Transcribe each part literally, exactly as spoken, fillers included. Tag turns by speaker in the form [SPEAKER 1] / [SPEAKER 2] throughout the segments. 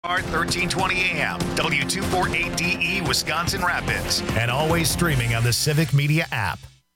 [SPEAKER 1] thirteen twenty A M, W two forty-eight D E, Wisconsin Rapids, and always streaming on the Civic Media app.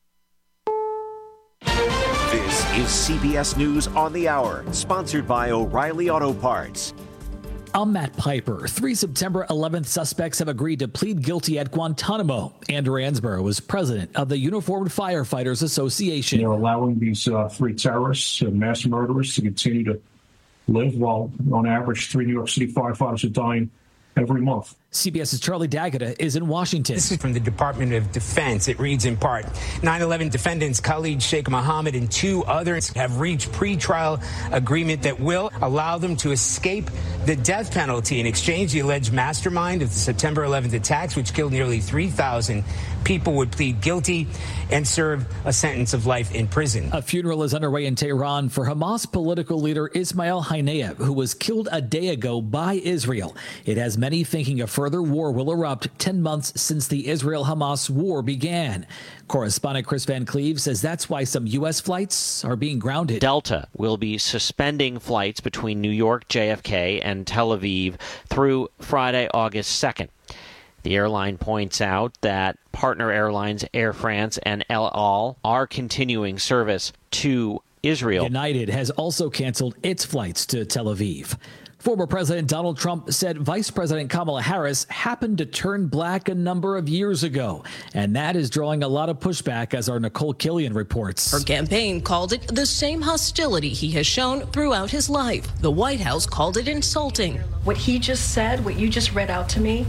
[SPEAKER 2] This is C B S News on the Hour, sponsored by O'Reilly Auto Parts.
[SPEAKER 3] I'm Matt Piper. Three September eleventh suspects have agreed to plead guilty at Guantanamo. Andrew Ansborough was president of the Uniformed Firefighters Association.
[SPEAKER 4] They're allowing these uh, three terrorists and mass murderers to continue to live while, on average, three New York City firefighters are dying every month.
[SPEAKER 3] CBS's Charlie D'Agata is in Washington.
[SPEAKER 5] This is from the Department of Defense. It reads in part, nine eleven defendants Khalid Sheikh Mohammed and two others have reached pretrial agreement that will allow them to escape the death penalty in exchange. The alleged mastermind of the September eleventh attacks, which killed nearly three thousand people, would plead guilty and serve a sentence of life in prison.
[SPEAKER 3] A funeral is underway in Tehran for Hamas political leader Ismail Haniyeh, who was killed a day ago by Israel. It has many thinking a further war will erupt ten months since the Israel-Hamas war began. Correspondent Chris Van Cleve says that's why some U S flights are being grounded.
[SPEAKER 6] Delta will be suspending flights between New York, J F K, and Tel Aviv through Friday, August second. The airline points out that partner airlines Air France and El Al are continuing service to Israel.
[SPEAKER 3] United has also canceled its flights to Tel Aviv. Former President Donald Trump said Vice President Kamala Harris happened to turn black a number of years ago, and that is drawing a lot of pushback, as our Nicole Killian reports.
[SPEAKER 7] Her campaign called it the same hostility he has shown throughout his life. The White House called it insulting.
[SPEAKER 8] What he just said, what you just read out to me,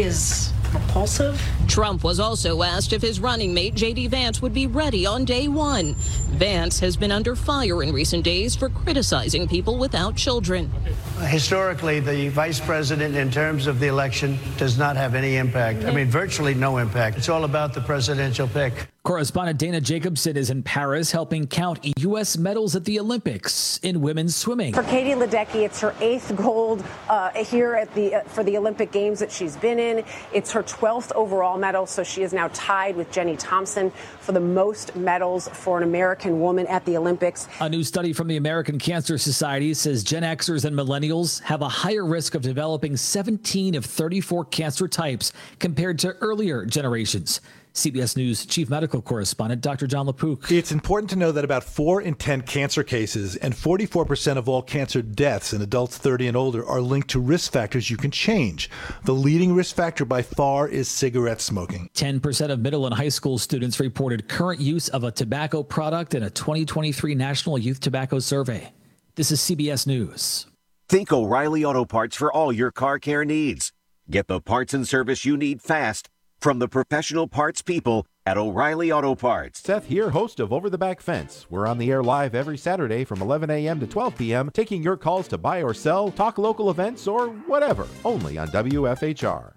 [SPEAKER 8] is repulsive.
[SPEAKER 7] Trump was also asked if his running mate J D Vance would be ready on day one. Vance has been under fire in recent days for criticizing people without children.
[SPEAKER 9] Historically, the vice president, in terms of the election, does not have any impact. I mean, virtually no impact. It's all about the presidential pick.
[SPEAKER 3] Correspondent Dana Jacobson is in Paris helping count U S medals at the Olympics in women's swimming.
[SPEAKER 10] For Katie Ledecky, it's her eighth gold uh, here at the uh, for the Olympic Games that she's been in. It's her twelfth overall medal, so she is now tied with Jenny Thompson for the most medals for an American woman at the Olympics.
[SPEAKER 3] A new study from the American Cancer Society says Gen Xers and millennials have a higher risk of developing seventeen of thirty-four cancer types compared to earlier generations. C B S News Chief Medical Correspondent Doctor John LaPook.
[SPEAKER 11] It's important to know that about four in ten cancer cases and forty-four percent of all cancer deaths in adults thirty and older are linked to risk factors you can change. The leading risk factor by far is cigarette smoking.
[SPEAKER 3] ten percent of middle and high school students reported current use of a tobacco product in a twenty twenty-three National Youth Tobacco Survey. This is C B S News.
[SPEAKER 2] Think O'Reilly Auto Parts for all your car care needs. Get the parts and service you need fast from the professional parts people at O'Reilly Auto Parts.
[SPEAKER 12] Seth here, host of Over the Back Fence. We're on the air live every Saturday from eleven a.m. to twelve p.m., taking your calls to buy or sell, talk local events, or whatever, only on W F H R.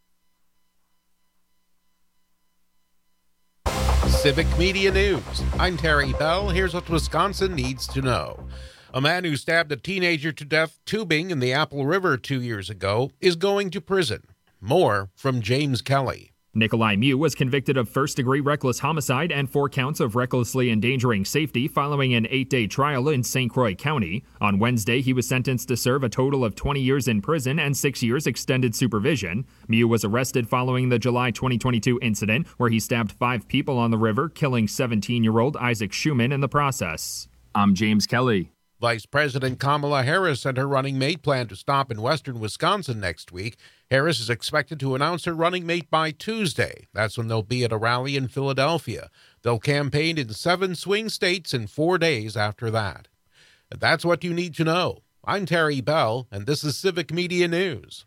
[SPEAKER 13] Civic Media News. I'm Terry Bell. Here's what Wisconsin needs to know. A man who stabbed a teenager to death tubing in the Apple River two years ago is going to prison. More from James Kelly.
[SPEAKER 14] Nikolai Mew was convicted of first-degree reckless homicide and four counts of recklessly endangering safety following an eight-day trial in Saint Croix County. On Wednesday, he was sentenced to serve a total of twenty years in prison and six years extended supervision. Mew was arrested following the July twenty twenty-two incident where he stabbed five people on the river, killing seventeen-year-old Isaac Schumann in the process. I'm James Kelly.
[SPEAKER 13] Vice President Kamala Harris and her running mate plan to stop in western Wisconsin next week. Harris is expected to announce her running mate by Tuesday. That's when they'll be at a rally in Philadelphia. They'll campaign in seven swing states in four days after that. And that's what you need to know. I'm Terry Bell, and this is Civic Media News.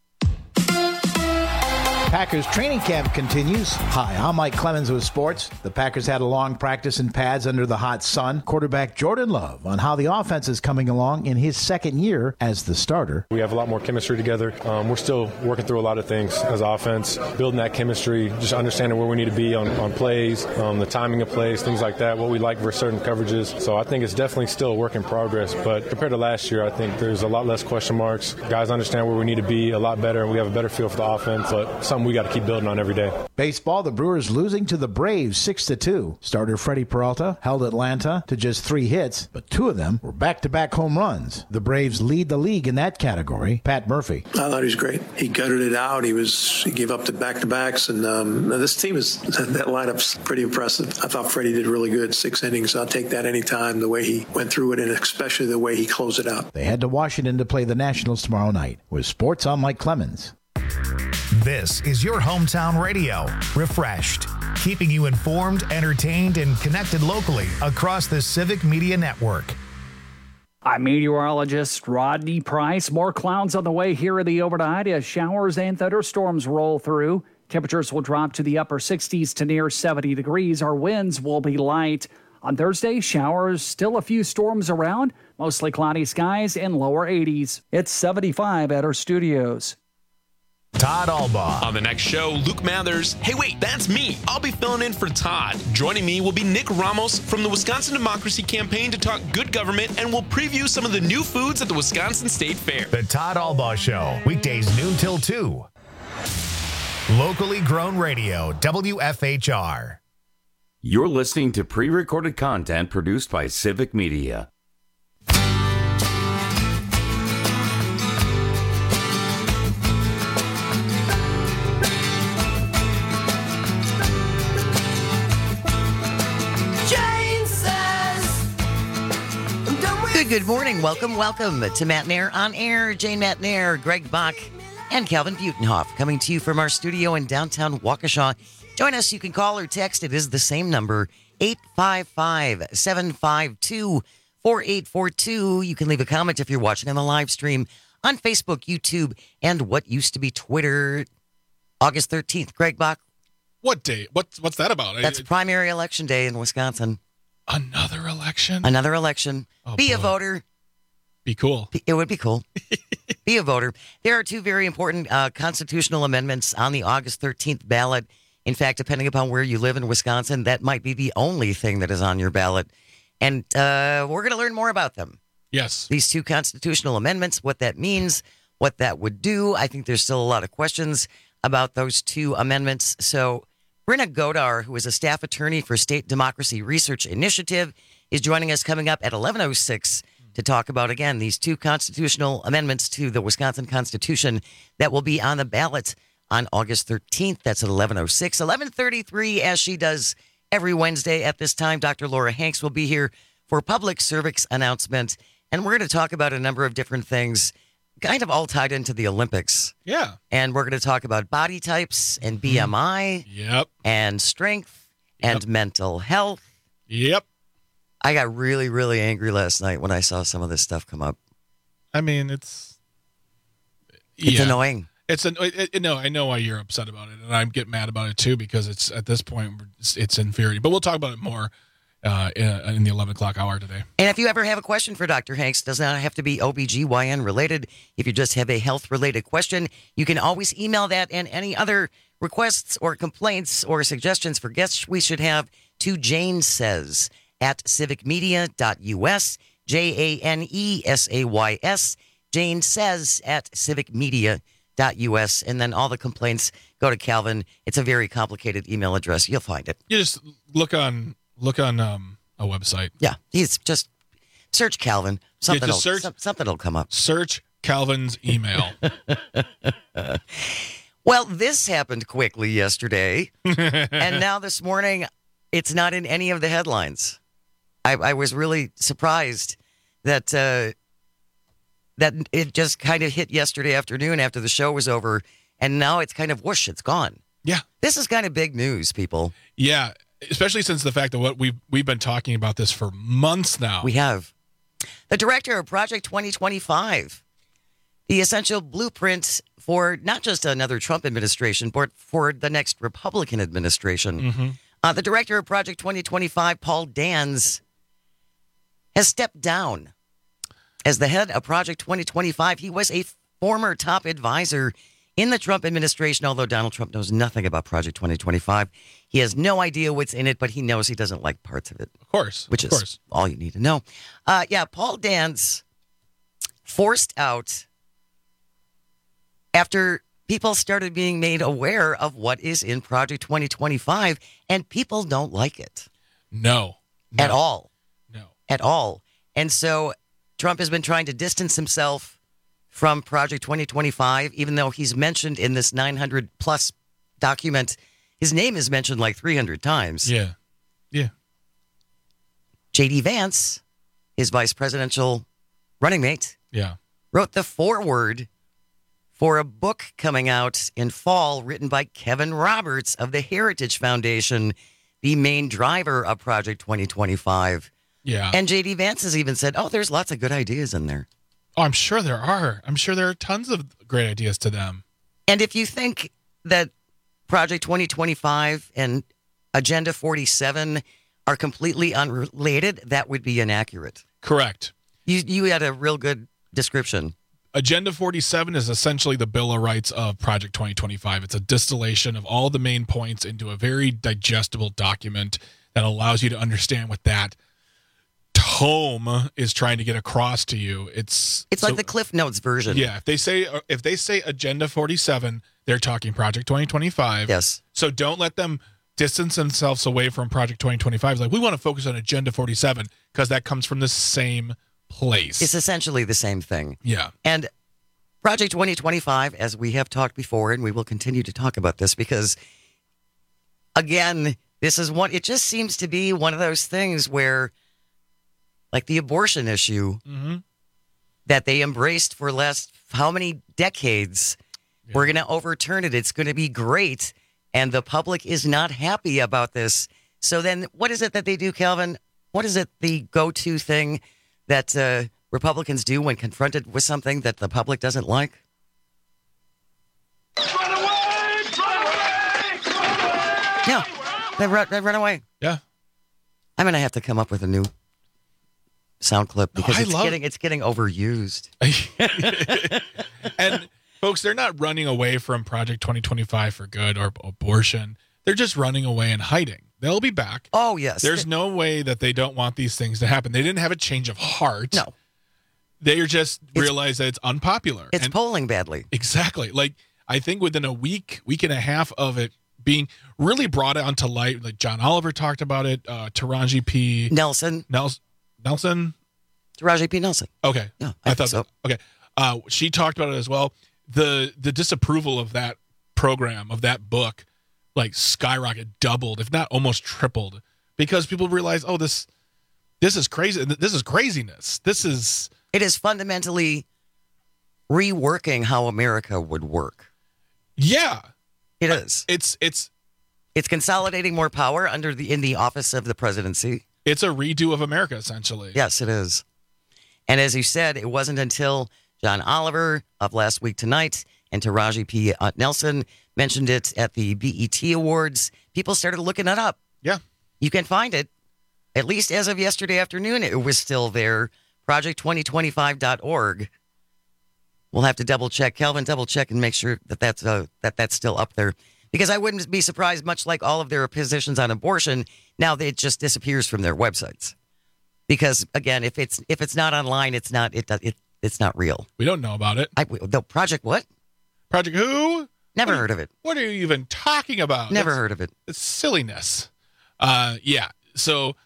[SPEAKER 15] Packers training camp continues. Hi, I'm Mike Clemens with sports. The Packers had a long practice in pads under the hot sun. Quarterback Jordan Love on how the offense is coming along in his second year as the starter.
[SPEAKER 16] We have a lot more chemistry together. Um, we're still working through a lot of things as offense, building that chemistry, just understanding where we need to be on, on plays, um, the timing of plays, things like that, what we like for certain coverages. So I think it's definitely still a work in progress. But compared to last year, I think there's a lot less question marks. Guys understand where we need to be a lot better, and we have a better feel for the offense. But something we got to keep building on every day.
[SPEAKER 15] Baseball, the Brewers losing to the Braves six to two. Starter Freddie Peralta held Atlanta to just three hits, but two of them were back-to-back home runs. The Braves lead the league in that category. Pat Murphy.
[SPEAKER 17] I thought he was great. He gutted it out. He was he gave up the back-to-backs, and um, this team is that lineup's pretty impressive. I thought Freddie did really good. Six innings. I'll take that anytime. The way he went through it, and especially the way he closed it out.
[SPEAKER 15] They head to Washington to play the Nationals tomorrow night. With sports, I'm Mike Clemens.
[SPEAKER 1] This is your hometown radio. Refreshed, keeping you informed, entertained, and connected locally across the Civic Media Network.
[SPEAKER 18] I'm meteorologist Rodney Price. More clouds on the way here in the overnight as showers and thunderstorms roll through. Temperatures will drop to the upper sixties to near seventy degrees. Our winds will be light. On Thursday, showers, still a few storms around, mostly cloudy skies and lower eighties. It's seventy-five at our studios.
[SPEAKER 1] Todd Albaugh.
[SPEAKER 19] On the next show, Luke Mathers. Hey, wait, that's me. I'll be filling in for Todd. Joining me will be Nick Ramos from the Wisconsin Democracy Campaign to talk good government, and we'll preview some of the new foods at the Wisconsin State Fair.
[SPEAKER 1] The Todd Albaugh Show, weekdays noon till two. Locally grown radio, W F H R.
[SPEAKER 20] You're listening to pre-recorded content produced by Civic Media.
[SPEAKER 21] Good, good morning. Welcome, welcome to Matt Nair on Air. Jane Matt Nair, Greg Bach, and Calvin Butenhoff coming to you from our studio in downtown Waukesha. Join us. You can call or text. It is the same number, eight five five, seven five two, four eight four two. You can leave a comment if you're watching on the live stream on Facebook, YouTube, and what used to be Twitter. August thirteenth. Greg Bach.
[SPEAKER 22] What day? What's, what's that about?
[SPEAKER 21] That's primary election day in Wisconsin.
[SPEAKER 22] Another election?
[SPEAKER 21] Another election.
[SPEAKER 22] Oh,
[SPEAKER 21] be
[SPEAKER 22] boy.
[SPEAKER 21] a voter.
[SPEAKER 22] Be cool.
[SPEAKER 21] It would be cool. Be a voter. There are two very important uh, constitutional amendments on the August thirteenth ballot. In fact, depending upon where you live in Wisconsin, that might be the only thing that is on your ballot. And uh, we're going to learn more about them.
[SPEAKER 22] Yes.
[SPEAKER 21] These two constitutional amendments, what that means, what that would do. I think there's still a lot of questions about those two amendments. So Brenna Godar, who is a staff attorney for State Democracy Research Initiative, is joining us coming up at eleven oh six to talk about, again, these two constitutional amendments to the Wisconsin Constitution that will be on the ballot on August thirteenth. That's at eleven oh six. eleven thirty-three, as she does every Wednesday at this time, Doctor Laura Hanks will be here for public service announcement, and we're going to talk about a number of different things, kind of all tied into the Olympics.
[SPEAKER 22] Yeah.
[SPEAKER 21] And we're going to talk about body types and B M I.
[SPEAKER 22] Yep.
[SPEAKER 21] And strength and
[SPEAKER 22] Yep.
[SPEAKER 21] mental health.
[SPEAKER 22] Yep.
[SPEAKER 21] I got really, really angry last night when I saw some of this stuff come up.
[SPEAKER 22] I mean, it's...
[SPEAKER 21] It's
[SPEAKER 22] yeah.
[SPEAKER 21] annoying.
[SPEAKER 22] It's an, it, it, no, I know why you're upset about it, and I get mad about it too because it's at this point it's, it's infuriating. But we'll talk about it more uh, in, in the eleven o'clock hour today.
[SPEAKER 21] And if you ever have a question for Doctor Hanks, does not have to be O B G Y N related. If you just have a health related question, you can always email that and any other requests or complaints or suggestions for guests we should have to Jane Says at civicmedia dot U S, J A N E S A Y S, Jane Says at civicmedia dot U S, and then all the complaints go to Calvin. It's a very complicated email address. You'll find it.
[SPEAKER 22] You just look on look on um, a website.
[SPEAKER 21] Yeah, he's just search Calvin. Something will
[SPEAKER 22] search-
[SPEAKER 21] some, something will come up.
[SPEAKER 22] Search Calvin's email.
[SPEAKER 21] Well, this happened quickly yesterday, and now this morning, it's not in any of the headlines. I, I was really surprised that uh, that it just kind of hit yesterday afternoon after the show was over, and now it's kind of whoosh, it's gone.
[SPEAKER 22] Yeah.
[SPEAKER 21] This is kind of big news, people.
[SPEAKER 22] Yeah, especially since the fact that what we've we've been talking about this for months now.
[SPEAKER 21] We have. The director of Project twenty twenty-five, the essential blueprint for not just another Trump administration, but for the next Republican administration.
[SPEAKER 22] Mm-hmm.
[SPEAKER 21] Uh, the director of Project twenty twenty-five, Paul Dans, has stepped down as the head of Project twenty twenty-five. He was a former top advisor in the Trump administration, although Donald Trump knows nothing about Project twenty twenty-five. He has no idea what's in it, but he knows he doesn't like parts of it.
[SPEAKER 22] Of course.
[SPEAKER 21] Which
[SPEAKER 22] of
[SPEAKER 21] is
[SPEAKER 22] course.
[SPEAKER 21] all you need to know. Uh, yeah, Paul Dans forced out after people started being made aware of what is in Project twenty twenty-five, and people don't like it.
[SPEAKER 22] No. no.
[SPEAKER 21] At all.
[SPEAKER 22] No.
[SPEAKER 21] At all. And so Trump has been trying to distance himself from Project twenty twenty-five, even though he's mentioned in this nine hundred plus document, his name is mentioned like three hundred times.
[SPEAKER 22] Yeah. Yeah.
[SPEAKER 21] J D Vance, his vice presidential running mate,
[SPEAKER 22] Yeah.
[SPEAKER 21] wrote the foreword for a book coming out in fall written by Kevin Roberts of the Heritage Foundation, the main driver of Project twenty twenty-five.
[SPEAKER 22] Yeah.
[SPEAKER 21] And J D Vance has even said, oh, there's lots of good ideas in there.
[SPEAKER 22] Oh, I'm sure there are. I'm sure there are tons of great ideas to them.
[SPEAKER 21] And if you think that Project twenty twenty-five and Agenda forty-seven are completely unrelated, that would be inaccurate.
[SPEAKER 22] Correct.
[SPEAKER 21] You you had a real good description.
[SPEAKER 22] Agenda forty-seven is essentially the Bill of Rights of Project twenty twenty-five. It's a distillation of all the main points into a very digestible document that allows you to understand what that tome is trying to get across to you. It's
[SPEAKER 21] It's
[SPEAKER 22] so,
[SPEAKER 21] like the Cliff Notes version.
[SPEAKER 22] Yeah, if they say if they say Agenda forty-seven, they're talking Project twenty twenty-five.
[SPEAKER 21] Yes.
[SPEAKER 22] So don't let them distance themselves away from Project twenty twenty-five. It's like, we want to focus on Agenda forty-seven because that comes from the same place.
[SPEAKER 21] It's essentially the same thing.
[SPEAKER 22] Yeah.
[SPEAKER 21] And Project twenty twenty-five, as we have talked before, and we will continue to talk about this because, again, this is one, it just seems to be one of those things where, like the abortion issue
[SPEAKER 22] mm-hmm.
[SPEAKER 21] that they embraced for last how many decades, yeah. we're going to overturn it. It's going to be great. And the public is not happy about this. So then what is it that they do, Calvin? What is it, the go-to thing that uh, Republicans do when confronted with something that the public doesn't like?
[SPEAKER 4] Run away! Run away! Run away!
[SPEAKER 21] No, they run, they run away.
[SPEAKER 22] Yeah.
[SPEAKER 21] I'm going to have to come up with a new sound clip because
[SPEAKER 22] no,
[SPEAKER 21] it's
[SPEAKER 22] love...
[SPEAKER 21] getting it's getting overused.
[SPEAKER 22] And folks, they're not running away from Project twenty twenty-five for good or abortion. They're just running away and hiding. They'll be back.
[SPEAKER 21] Oh, yes.
[SPEAKER 22] There's no way that they don't want these things to happen. They didn't have a change of heart.
[SPEAKER 21] No.
[SPEAKER 22] They just realize that it's unpopular.
[SPEAKER 21] It's
[SPEAKER 22] and
[SPEAKER 21] polling badly.
[SPEAKER 22] Exactly. Like, I think within a week, week and a half of it being really brought onto light, like John Oliver talked about it, uh, Taraji P.
[SPEAKER 21] Nelson.
[SPEAKER 22] Nelson. Nelson?
[SPEAKER 21] Taraji P. Nelson.
[SPEAKER 22] Okay.
[SPEAKER 21] Yeah, I,
[SPEAKER 22] I
[SPEAKER 21] thought
[SPEAKER 22] thought
[SPEAKER 21] so.
[SPEAKER 22] That, okay. Uh, she talked about it as well. The the disapproval of that program, of that book, like skyrocketed, doubled, if not almost tripled, because people realize, oh, this this is crazy. This is craziness. This is
[SPEAKER 21] it is fundamentally reworking how America would work.
[SPEAKER 22] Yeah,
[SPEAKER 21] it is.
[SPEAKER 22] It's it's
[SPEAKER 21] it's consolidating more power under the in the office of the presidency.
[SPEAKER 22] It's a redo of America, essentially.
[SPEAKER 21] Yes, it is. And as you said, it wasn't until John Oliver of Last Week Tonight and Taraji P. Nelson mentioned it at the B E T Awards. People started looking it up.
[SPEAKER 22] Yeah.
[SPEAKER 21] You can find it. At least as of yesterday afternoon, it was still there. project twenty twenty-five dot org. We'll have to double check. Calvin, double check and make sure that that's, uh, that that's still up there. Because I wouldn't be surprised, much like all of their positions on abortion, now it just disappears from their websites. Because, again, if it's if it's not online, it's not it it it's not real.
[SPEAKER 22] We don't know about it.
[SPEAKER 21] I, the Project what?
[SPEAKER 22] Project who?
[SPEAKER 21] Never
[SPEAKER 22] what
[SPEAKER 21] heard of it.
[SPEAKER 22] What are you even talking about?
[SPEAKER 21] Never
[SPEAKER 22] it's,
[SPEAKER 21] heard of it.
[SPEAKER 22] It's silliness. Uh, yeah. So,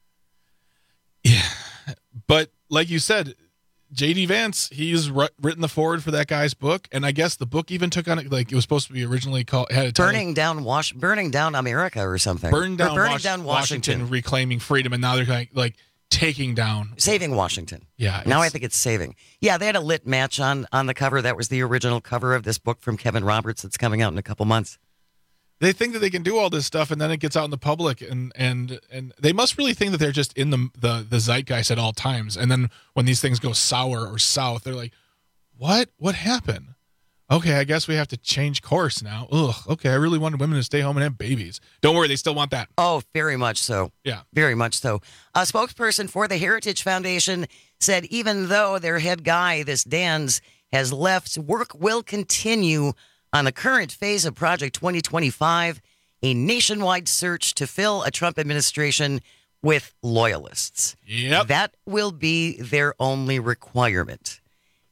[SPEAKER 22] yeah. But like you said, J D Vance, he's r- written the foreword for that guy's book, and I guess the book even took on it, like it was supposed to be originally called had a title,
[SPEAKER 21] burning down Wash, burning down America or something.
[SPEAKER 22] Burn down,
[SPEAKER 21] burning
[SPEAKER 22] Was-
[SPEAKER 21] down Washington.
[SPEAKER 22] Washington, reclaiming freedom, and now they're like, like taking down,
[SPEAKER 21] saving Washington.
[SPEAKER 22] Yeah.
[SPEAKER 21] Now I think it's saving. Yeah, they had a lit match on on the cover. That was the original cover of this book from Kevin Roberts that's coming out in a couple months.
[SPEAKER 22] They think that they can do all this stuff, and then it gets out in the public, and and and they must really think that they're just in the the, the zeitgeist at all times. And then when these things go sour or south, they're like, "What? What happened? Okay, I guess we have to change course now." Ugh. Okay, I really wanted women to stay home and have babies. Don't worry, they still want that.
[SPEAKER 21] Oh, very much so.
[SPEAKER 22] Yeah,
[SPEAKER 21] very much so. A spokesperson for the Heritage Foundation said, even though their head guy, this Dans, has left, work will continue on the current phase of Project twenty twenty-five, a nationwide search to fill a Trump administration with loyalists.
[SPEAKER 22] Yep.
[SPEAKER 21] That will be their only requirement.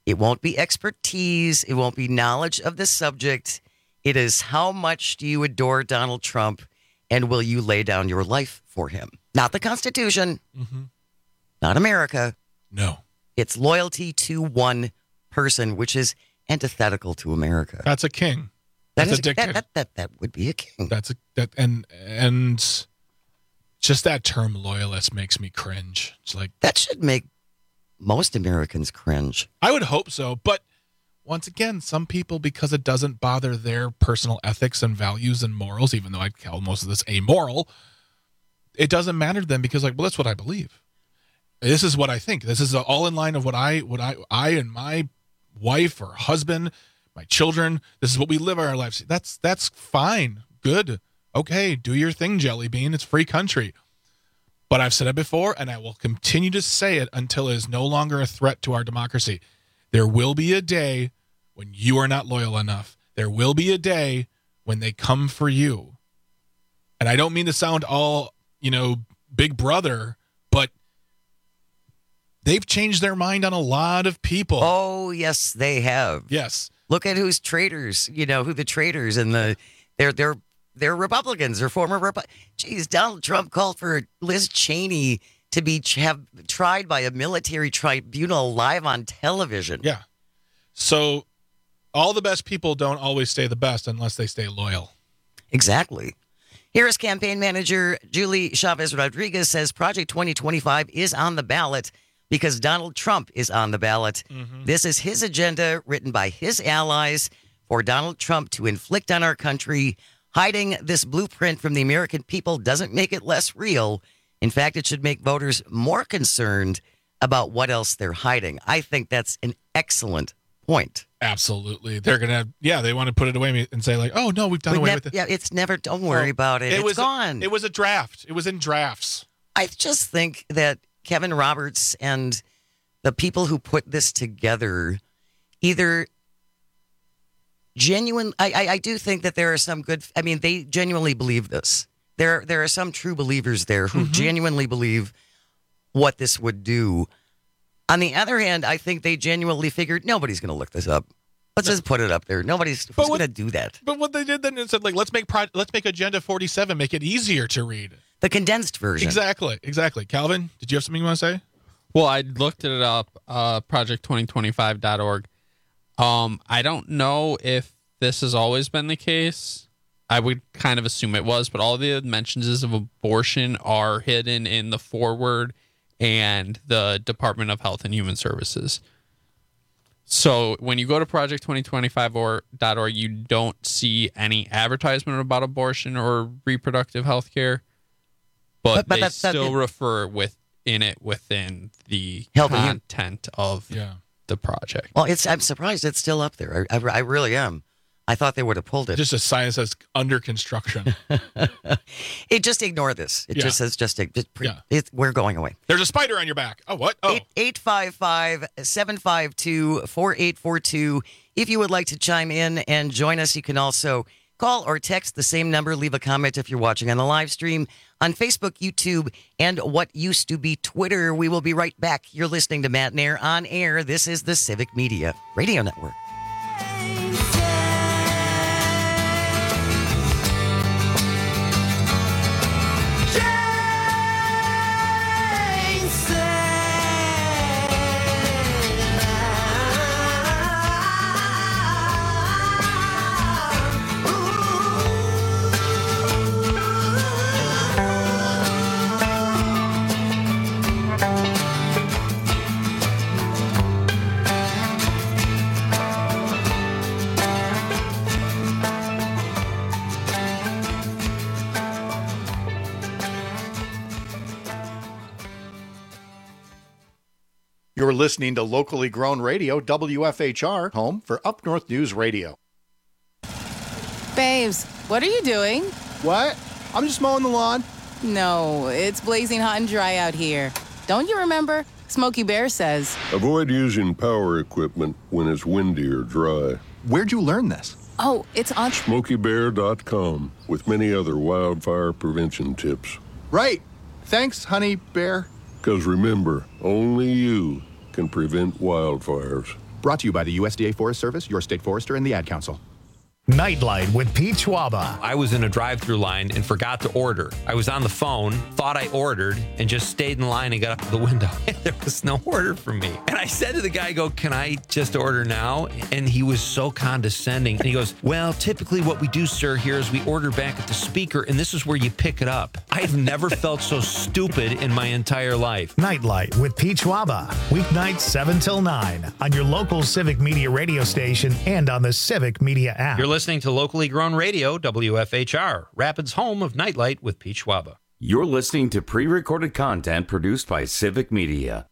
[SPEAKER 21] It won't be expertise. It won't be knowledge of the subject. It is how much do you adore Donald Trump, and will you lay down your life for him? Not the Constitution.
[SPEAKER 22] Mm-hmm.
[SPEAKER 21] Not America.
[SPEAKER 22] No.
[SPEAKER 21] It's loyalty to one person, which is antithetical to America.
[SPEAKER 22] That's a king.
[SPEAKER 21] That
[SPEAKER 22] That's
[SPEAKER 21] is
[SPEAKER 22] a dictator.
[SPEAKER 21] that, that, that, that would be a king.
[SPEAKER 22] That's a that and and just that term loyalist makes me cringe. It's like
[SPEAKER 21] that should make most Americans cringe.
[SPEAKER 22] I would hope so, but once again, some people, because it doesn't bother their personal ethics and values and morals, even though I call most of this amoral, it doesn't matter to them because, like, well, that's what I believe. This is what I think. This is all in line of what I, what I, I and my wife or husband, my children. This is what we live our lives. That's that's fine, good, okay. Do your thing, Jelly Bean. It's free country. But I've said it before, and I will continue to say it until it is no longer a threat to our democracy. There will be a day when you are not loyal enough. There will be a day when they come for you. And I don't mean to sound all, you know, big brother, but they've changed their mind on a lot of people.
[SPEAKER 21] Oh, yes, they have.
[SPEAKER 22] Yes.
[SPEAKER 21] Look at who's traitors, you know, who the traitors and the, they're, they're, they're Republicans or former Republicans. Geez, Donald Trump called for Liz Cheney to be have tried by a military tribunal live on television.
[SPEAKER 22] Yeah. So all the best people don't always stay the best unless they stay loyal.
[SPEAKER 21] Exactly. Harris campaign manager Julie Chavez Rodriguez says Project twenty twenty-five is on the ballot because Donald Trump is on the ballot. Mm-hmm. This is his agenda written by his allies for Donald Trump to inflict on our country. Hiding this blueprint from the American people doesn't make it less real. In fact, it should make voters more concerned about what else they're hiding. I think that's an excellent point.
[SPEAKER 22] Absolutely. They're going to, yeah, they want to put it away and say, like, oh, no, we've done
[SPEAKER 21] we
[SPEAKER 22] away
[SPEAKER 21] nev-
[SPEAKER 22] with it.
[SPEAKER 21] Yeah, it's never, don't worry
[SPEAKER 22] oh,
[SPEAKER 21] about it.
[SPEAKER 22] it
[SPEAKER 21] It's
[SPEAKER 22] was
[SPEAKER 21] gone.
[SPEAKER 22] A, it was a draft. It was in drafts.
[SPEAKER 21] I just think that Kevin Roberts and the people who put this together either genuine, I, I, I do think that there are some good, I mean, they genuinely believe this. There, there are some true believers there who mm-hmm. genuinely believe what this would do. On the other hand, I think they genuinely figured nobody's going to look this up. Let's no. just put it up there. Nobody's going to do that.
[SPEAKER 22] But what they did then is said, like, let's make pro- let's make Agenda forty-seven, make it easier to read.
[SPEAKER 21] The condensed version.
[SPEAKER 22] Exactly, exactly. Calvin, did you have something you want to say?
[SPEAKER 5] Well, I looked it up, uh, project twenty twenty-five dot org. Um, I don't know if this has always been the case. I would kind of assume it was, but all the mentions of abortion are hidden in the foreword and the Department of Health and Human Services. So when you go to project twenty twenty-five dot org, you don't see any advertisement about abortion or reproductive health care, but, but, but they that's, still that's refer within it within the health content of
[SPEAKER 22] yeah.
[SPEAKER 5] the project.
[SPEAKER 21] Well, it's I'm surprised it's still up there. I, I, I really am. I thought they would have pulled it.
[SPEAKER 22] Just a sign that says under construction.
[SPEAKER 21] It just ignore this. It
[SPEAKER 22] yeah.
[SPEAKER 21] just says just, just pre-
[SPEAKER 22] yeah.
[SPEAKER 21] it, we're going away.
[SPEAKER 22] There's a spider on your back. Oh, what? Oh.
[SPEAKER 21] eight five five, seven five two, four eight four two. If you would like to chime in and join us, you can also call or text the same number. Leave a comment if you're watching on the live stream on Facebook, YouTube, and what used to be Twitter. We will be right back. You're listening to Matt Nair on air. This is the Civic Media Radio Network.
[SPEAKER 6] You're listening to locally grown radio, W F H R, home for Up North News Radio.
[SPEAKER 23] Babes, what are you doing?
[SPEAKER 6] What? I'm just mowing the lawn.
[SPEAKER 23] No, it's blazing hot and dry out here. Don't you remember? Smokey Bear says.
[SPEAKER 24] Avoid using power equipment when it's windy or dry.
[SPEAKER 6] Where'd you learn this?
[SPEAKER 23] Oh, it's on
[SPEAKER 24] smokey bear dot com with many other wildfire prevention tips.
[SPEAKER 6] Right. Thanks, Honey Bear.
[SPEAKER 24] Because remember, only you can prevent wildfires.
[SPEAKER 7] Brought to you by the U S D A Forest Service, your state forester, and the Ad Council.
[SPEAKER 1] Nightlight with Pete Schwaba.
[SPEAKER 8] I was in a drive-through line and forgot to order. I was on the phone, thought I ordered, and just stayed in line and got up to the window. And there was no order for me. And I said to the guy, I go, can I just order now? And he was so condescending. And he goes, well, typically what we do, sir, here is we order back at the speaker, and this is where you pick it up. I've never felt so stupid in my entire life.
[SPEAKER 1] Nightlight with Pete Schwaba. Weeknights seven till nine on your local Civic Media radio station and on the Civic Media app.
[SPEAKER 9] You're listening to locally grown radio, W F H R, Rapids' home of Nightlight with Pete Schwaba.
[SPEAKER 20] You're listening to pre-recorded content produced by Civic Media.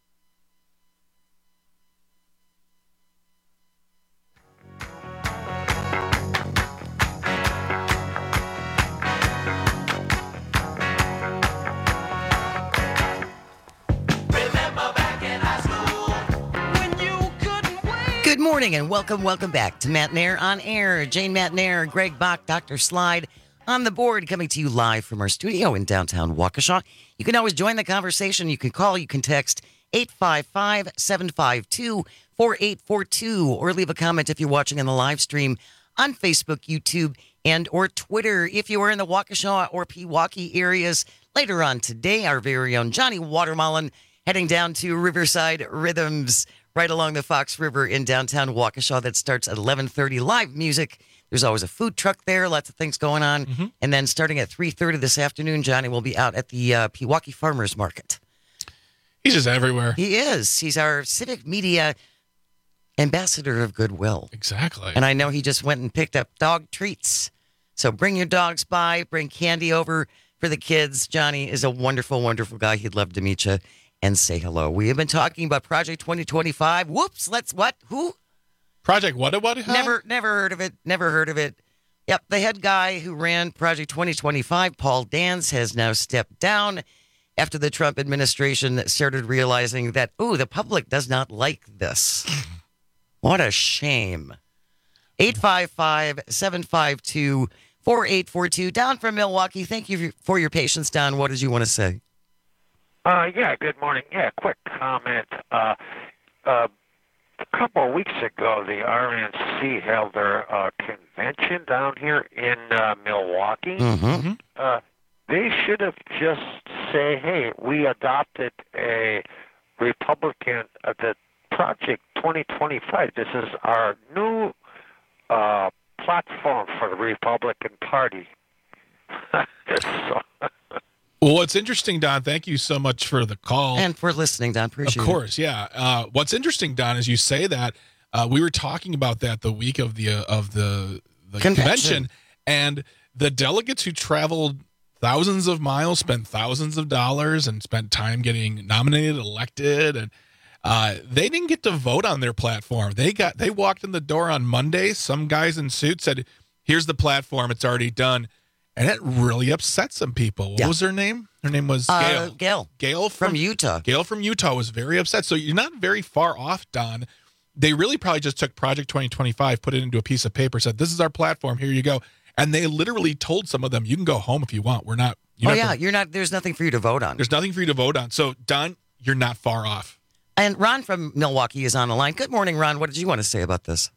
[SPEAKER 21] Good morning and welcome, welcome back to Matt Nair on Air. Jane Matt Nair, Greg Bach, Doctor Slide on the board, coming to you live from our studio in downtown Waukesha. You can always join the conversation. You can call, you can text eight five five, seven five two, four eight four two or leave a comment if you're watching on the live stream on Facebook, YouTube, and or Twitter. If you are in the Waukesha or Pewaukee areas later on today, our very own Johnny Watermullen heading down to Riverside Rhythms right along the Fox River in downtown Waukesha. That starts at eleven thirty. Live music. There's always a food truck there. Lots of things going on. Mm-hmm. And then starting at three thirty this afternoon, Johnny will be out at the uh, Pewaukee Farmers Market.
[SPEAKER 22] He's just everywhere.
[SPEAKER 21] He is. He's our Civic Media ambassador of goodwill.
[SPEAKER 22] Exactly.
[SPEAKER 21] And I know he just went and picked up dog treats. So bring your dogs by. Bring candy over for the kids. Johnny is a wonderful, wonderful guy. He'd love to meet you and say hello. We have been talking about Project twenty twenty-five. Whoops, let's what? Who?
[SPEAKER 22] Project what? What? Huh?
[SPEAKER 21] Never, never heard of it. Never heard of it. Yep, the head guy who ran Project twenty twenty-five, Paul Dance, has now stepped down after the Trump administration started realizing that, ooh, the public does not like this. What a shame. eight five five, seven five two, four eight four two. Don from Milwaukee, thank you for your patience. Don, what did you want to say?
[SPEAKER 10] Uh, yeah, good morning. Yeah, quick comment. Uh, uh, a couple of weeks ago, the R N C held their uh, convention down here in uh, Milwaukee.
[SPEAKER 21] Mm-hmm.
[SPEAKER 10] Uh, they should have just say, hey, we adopted a Republican, uh, the Project twenty twenty-five. This is our new uh, platform for the Republican Party. so,
[SPEAKER 22] Well, what's interesting, Don, thank you so much for the call.
[SPEAKER 21] And for listening, Don. Appreciate it.
[SPEAKER 22] Of course, yeah. Uh, what's interesting, Don, is you say that. Uh, we were talking about that the week of the uh, of the, the convention. convention, and the delegates who traveled thousands of miles, spent thousands of dollars, and spent time getting nominated, elected, and uh, they didn't get to vote on their platform. They got they walked in the door on Monday. Some guys in suits said, "Here's the platform. It's already done." And it really upset some people. What yeah. was her name? Her name was Gail.
[SPEAKER 21] Uh, Gail.
[SPEAKER 22] Gail from,
[SPEAKER 21] from Utah.
[SPEAKER 22] Gail from Utah was very upset. So you're not very far off, Don. They really probably just took Project twenty twenty-five, put it into a piece of paper, said, this is our platform. Here you go. And they literally told some of them, you can go home if you want. We're not.
[SPEAKER 21] You oh, yeah. To, you're not. There's nothing for you to vote on.
[SPEAKER 22] There's nothing for you to vote on. So, Don, you're not far off.
[SPEAKER 21] And Ron from Milwaukee is on the line. Good morning, Ron. What did you want to say about this?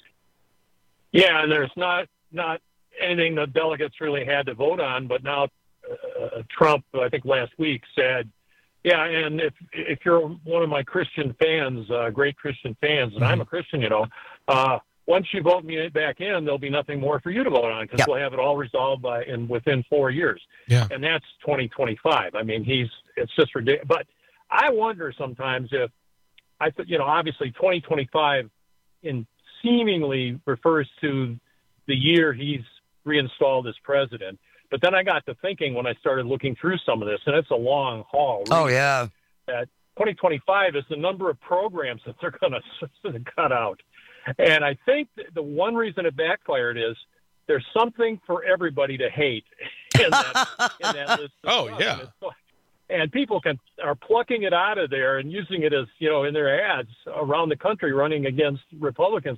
[SPEAKER 25] Yeah, and there's not not. anything the delegates really had to vote on, but now uh, Trump, I think last week, said, yeah, and if if you're one of my Christian fans, uh, great Christian fans, and mm-hmm. I'm a Christian, you know, uh, once you vote me back in, there'll be nothing more for you to vote on because yep. we'll have it all resolved by in within four years.
[SPEAKER 22] Yeah.
[SPEAKER 25] And that's twenty twenty-five. I mean, he's it's just ridiculous. But I wonder sometimes if, I th- you know, obviously twenty twenty-five in seemingly refers to the year he's reinstalled as president. But then I got to thinking when I started looking through some of this, and it's a long haul.
[SPEAKER 21] Oh, yeah.
[SPEAKER 25] That twenty twenty-five is the number of programs that they're going to cut out. And I think the one reason it backfired is there's something for everybody to hate in that, in that list.
[SPEAKER 22] Oh,
[SPEAKER 25] stuff.
[SPEAKER 22] yeah.
[SPEAKER 25] And, and people can are plucking it out of there and using it as, you know, in their ads around the country running against Republicans.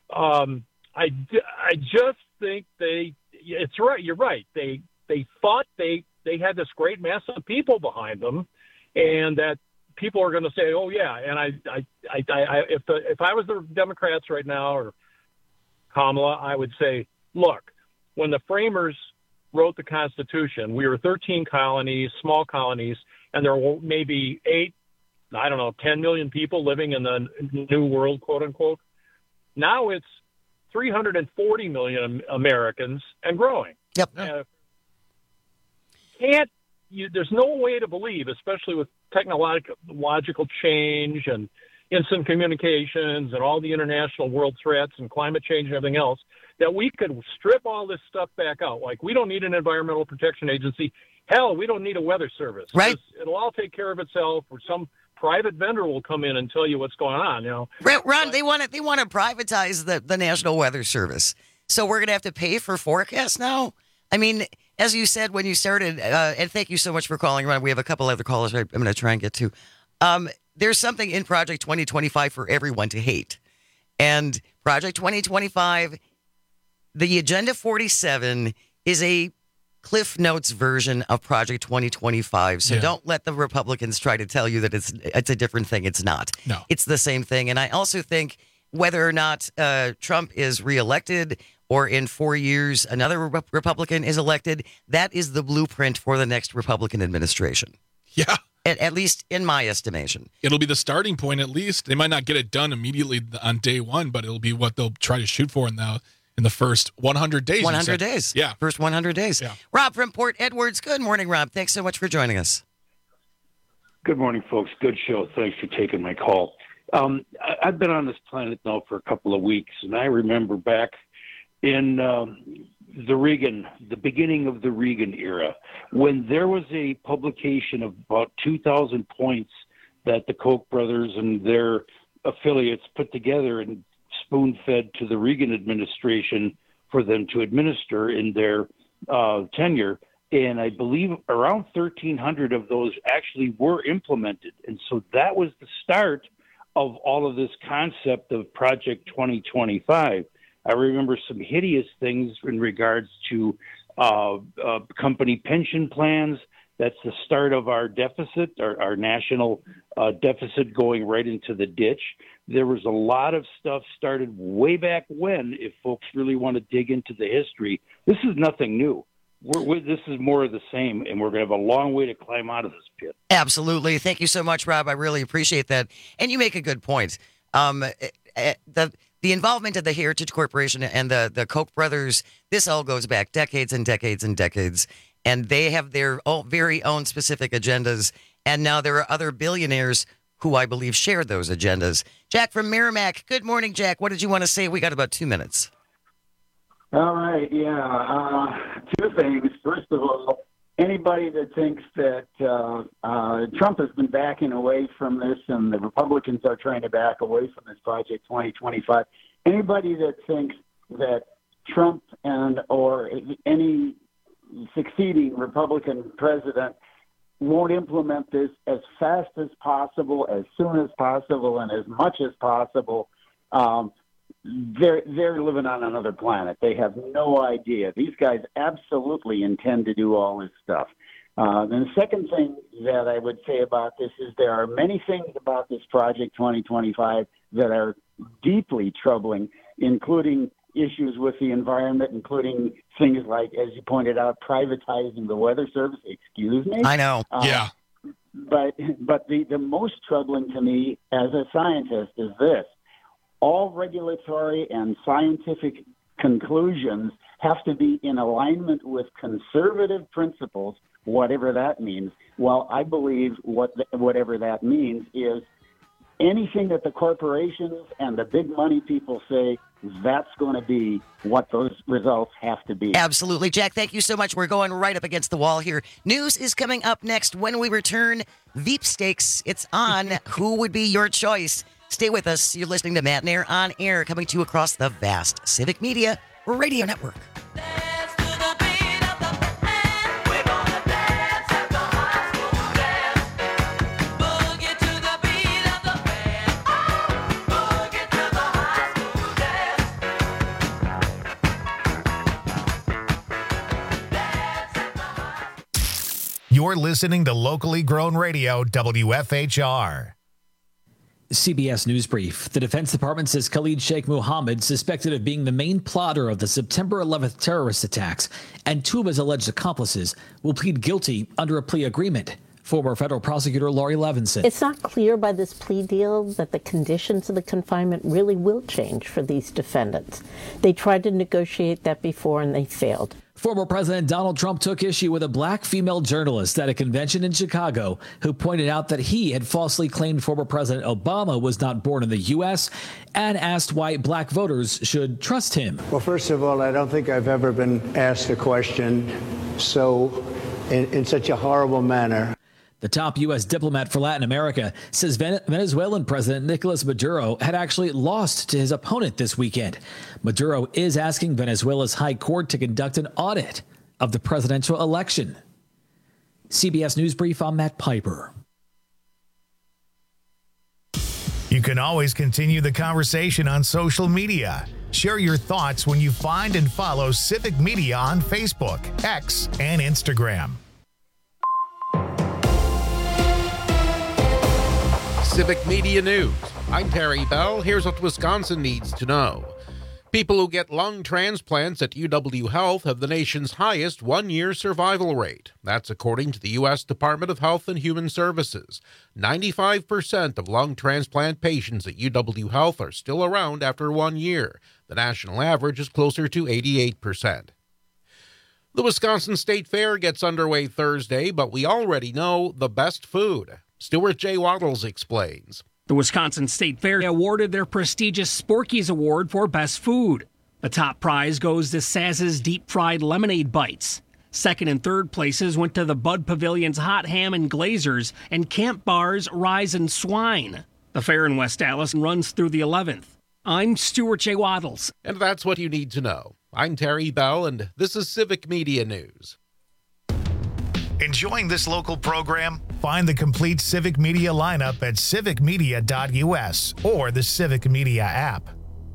[SPEAKER 25] Um, I, I just think they, it's right. You're right. They, they thought they, they had this great mass of people behind them and that people are going to say, "Oh yeah," and I, I, I, I if the if I was the Democrats right now or Kamala, I would say, look, when the framers wrote the Constitution, we were thirteen colonies, small colonies, and there were maybe eight, I don't know, ten million people living in the new world, quote unquote. Now it's three hundred forty million Americans and growing.
[SPEAKER 21] Yep.
[SPEAKER 25] Uh, can't you? There's no way to believe, especially with technological change and instant communications and all the international world threats and climate change and everything else, that we could strip all this stuff back out. Like, we don't need an environmental protection agency. Hell, we don't need a weather service.
[SPEAKER 21] Right.
[SPEAKER 25] It'll all take care of itself, or some private vendor will come in and tell you what's going on. You know,
[SPEAKER 21] Ron, they want to they want to privatize the, the National Weather Service. So we're going to have to pay for forecasts now? I mean, as you said when you started, uh, and thank you so much for calling, Ron. We have a couple other callers I'm going to try and get to. Um, there's something in Project twenty twenty-five for everyone to hate. And Project twenty twenty-five, the Agenda forty-seven, is a Cliff Notes version of Project twenty twenty-five. So
[SPEAKER 22] Yeah.
[SPEAKER 21] don't let the Republicans try to tell you that it's it's a different thing. It's not.
[SPEAKER 22] No.
[SPEAKER 21] It's the same thing. And I also think whether or not uh, Trump is reelected or in four years another Re- Republican is elected, that is the blueprint for the next Republican administration.
[SPEAKER 22] Yeah.
[SPEAKER 21] At, at least in my estimation.
[SPEAKER 22] It'll be the starting point at least. They might not get it done immediately on day one, but it'll be what they'll try to shoot for in the, in the first one hundred days. you
[SPEAKER 21] one hundred
[SPEAKER 22] said.
[SPEAKER 21] days.
[SPEAKER 22] Yeah.
[SPEAKER 21] First one hundred days.
[SPEAKER 22] Yeah.
[SPEAKER 21] Rob from Port Edwards. Good morning, Rob. Thanks so much for joining us.
[SPEAKER 2] Good morning, folks. Good show. Thanks for taking my call. Um, I- I've been on this planet now for a couple of weeks, and I remember back in um, the Reagan, the beginning of the Reagan era, when there was a publication of about two thousand points that the Koch brothers and their affiliates put together and spoon-fed to the Reagan administration for them to administer in their uh, tenure. And I believe around thirteen hundred of those actually were implemented. And so that was the start of all of this concept of Project twenty twenty-five. I remember some hideous things in regards to uh, uh, company pension plans. That's the start of our deficit, our, our national uh, deficit going right into the ditch. There was a lot of stuff started way back when, if folks really want to dig into the history. This is nothing new. We're, we're, this is more of the same, and we're going to have a long way to climb out of this pit.
[SPEAKER 21] Absolutely. Thank you so much, Rob. I really appreciate that. And you make a good point. Um, eh, the the involvement of the Heritage Corporation and the, the Koch brothers, this all goes back decades and decades and decades. And they have their own, very own specific agendas. And now there are other billionaires who I believe share those agendas. Jack from Merrimack. Good morning, Jack. What did you want to say? We got about two minutes.
[SPEAKER 3] All right, yeah. Uh, two things. First of all, anybody that thinks that uh, uh, Trump has been backing away from this and the Republicans are trying to back away from this Project twenty twenty-five, anybody that thinks that Trump and or any succeeding Republican president won't implement this as fast as possible, as soon as possible, and as much as possible, um, they're they're living on another planet. They have no idea. These guys absolutely intend to do all this stuff. Uh, and the second thing that I would say about this is there are many things about this Project twenty twenty-five that are deeply troubling, including issues with the environment, including things like, as you pointed out, privatizing the Weather Service. Excuse me?
[SPEAKER 21] I know.
[SPEAKER 3] Uh,
[SPEAKER 22] yeah.
[SPEAKER 3] But but the, the most troubling to me as a scientist is this. All regulatory and scientific conclusions have to be in alignment with conservative principles, whatever that means. Well, I believe what the, whatever that means is anything that the corporations and the big money people say, that's going to be what those results have to be.
[SPEAKER 21] Absolutely. Jack, thank you so much. We're going right up against the wall here. News is coming up next when we return. Veep Stakes, it's on. Who would be your choice? Stay with us. You're listening to Matt and Air on Air, coming to you across the vast Civic Media Radio Network.
[SPEAKER 1] You're listening to locally grown radio, W F H R.
[SPEAKER 18] C B S News Brief. The Defense Department says Khalid Sheikh Mohammed, suspected of being the main plotter of the September eleventh terrorist attacks, and two of his alleged accomplices, will plead guilty under a plea agreement. Former federal prosecutor Laurie Levinson.
[SPEAKER 11] It's not clear by this plea deal that the conditions of the confinement really will change for these defendants. They tried to negotiate that before and they failed.
[SPEAKER 18] Former President Donald Trump took issue with a black female journalist at a convention in Chicago who pointed out that he had falsely claimed former President Obama was not born in the U S and asked why black voters should trust him.
[SPEAKER 12] Well, first of all, I don't think I've ever been asked a question so in, in such a horrible manner.
[SPEAKER 18] The top U S diplomat for Latin America says Venezuelan President Nicolas Maduro had actually lost to his opponent this weekend. Maduro is asking Venezuela's high court to conduct an audit of the presidential election. C B S News Brief, I'm Matt Piper.
[SPEAKER 1] You can always continue the conversation on social media. Share your thoughts when you find and follow Civic Media on Facebook, X, and Instagram.
[SPEAKER 13] Civic Media News. I'm Terry Bell. Here's what Wisconsin needs to know. People who get lung transplants at U W Health have the nation's highest one-year survival rate. That's according to the U S Department of Health and Human Services. ninety-five percent of lung transplant patients at U W Health are still around after one year. The national average is closer to eighty-eight percent. The Wisconsin State Fair gets underway Thursday, but we already know the best food. Stuart J. Waddles explains.
[SPEAKER 14] The Wisconsin State Fair awarded their prestigious Sporky's Award for Best Food. The top prize goes to Saz's Deep Fried Lemonade Bites. Second and third places went to the Bud Pavilion's Hot Ham and Glazers and Camp Bar's Rise and Swine. The fair in West Allis runs through the eleventh. I'm Stuart J. Waddles.
[SPEAKER 13] And that's what you need to know. I'm Terry Bell, and this is Civic Media News.
[SPEAKER 1] Enjoying this local program? Find the complete Civic Media lineup at civic media dot U S or the Civic Media app.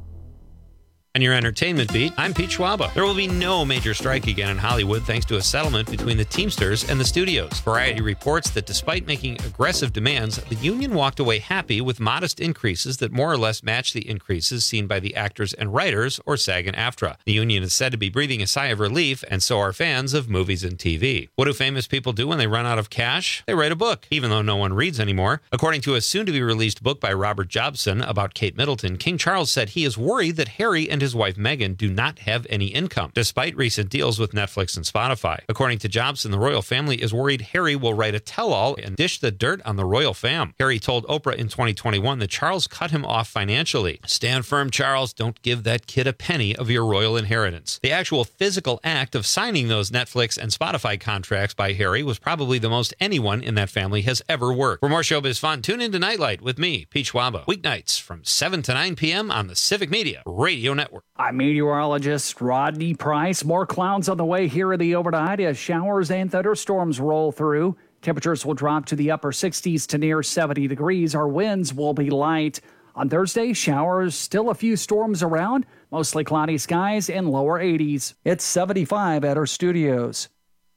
[SPEAKER 9] On your entertainment beat, I'm Pete Schwaba. There will be no major strike again in Hollywood thanks to a settlement between the Teamsters and the studios. Variety reports that despite making aggressive demands, the union walked away happy with modest increases that more or less match the increases seen by the actors and writers, or SAG and AFTRA. The union is said to be breathing a sigh of relief, and so are fans of movies and T V. What do famous people do when they run out of cash? They write a book, even though no one reads anymore. According to a soon-to-be-released book by Robert Jobson about Kate Middleton, King Charles said he is worried that Harry and his wife Meghan do not have any income, despite recent deals with Netflix and Spotify. According to Jobson, the royal family is worried Harry will write a tell-all and dish the dirt on the royal fam. Harry told Oprah in twenty twenty-one that Charles cut him off financially. Stand firm, Charles. Don't give that kid a penny of your royal inheritance. The actual physical act of signing those Netflix and Spotify contracts by Harry was probably the most anyone in that family has ever worked. For more showbiz fun, tune into Nightlight with me, Pete Schwaba, weeknights from seven to nine p.m. on the Civic Media Radio Network.
[SPEAKER 18] I'm meteorologist Rodney Price. More clouds on the way here in the overnight as showers and thunderstorms roll through. Temperatures will drop to the upper sixties to near seventy degrees. Our winds will be light. On Thursday, showers, still a few storms around, mostly cloudy skies and lower eighties. It's seventy-five at our studios.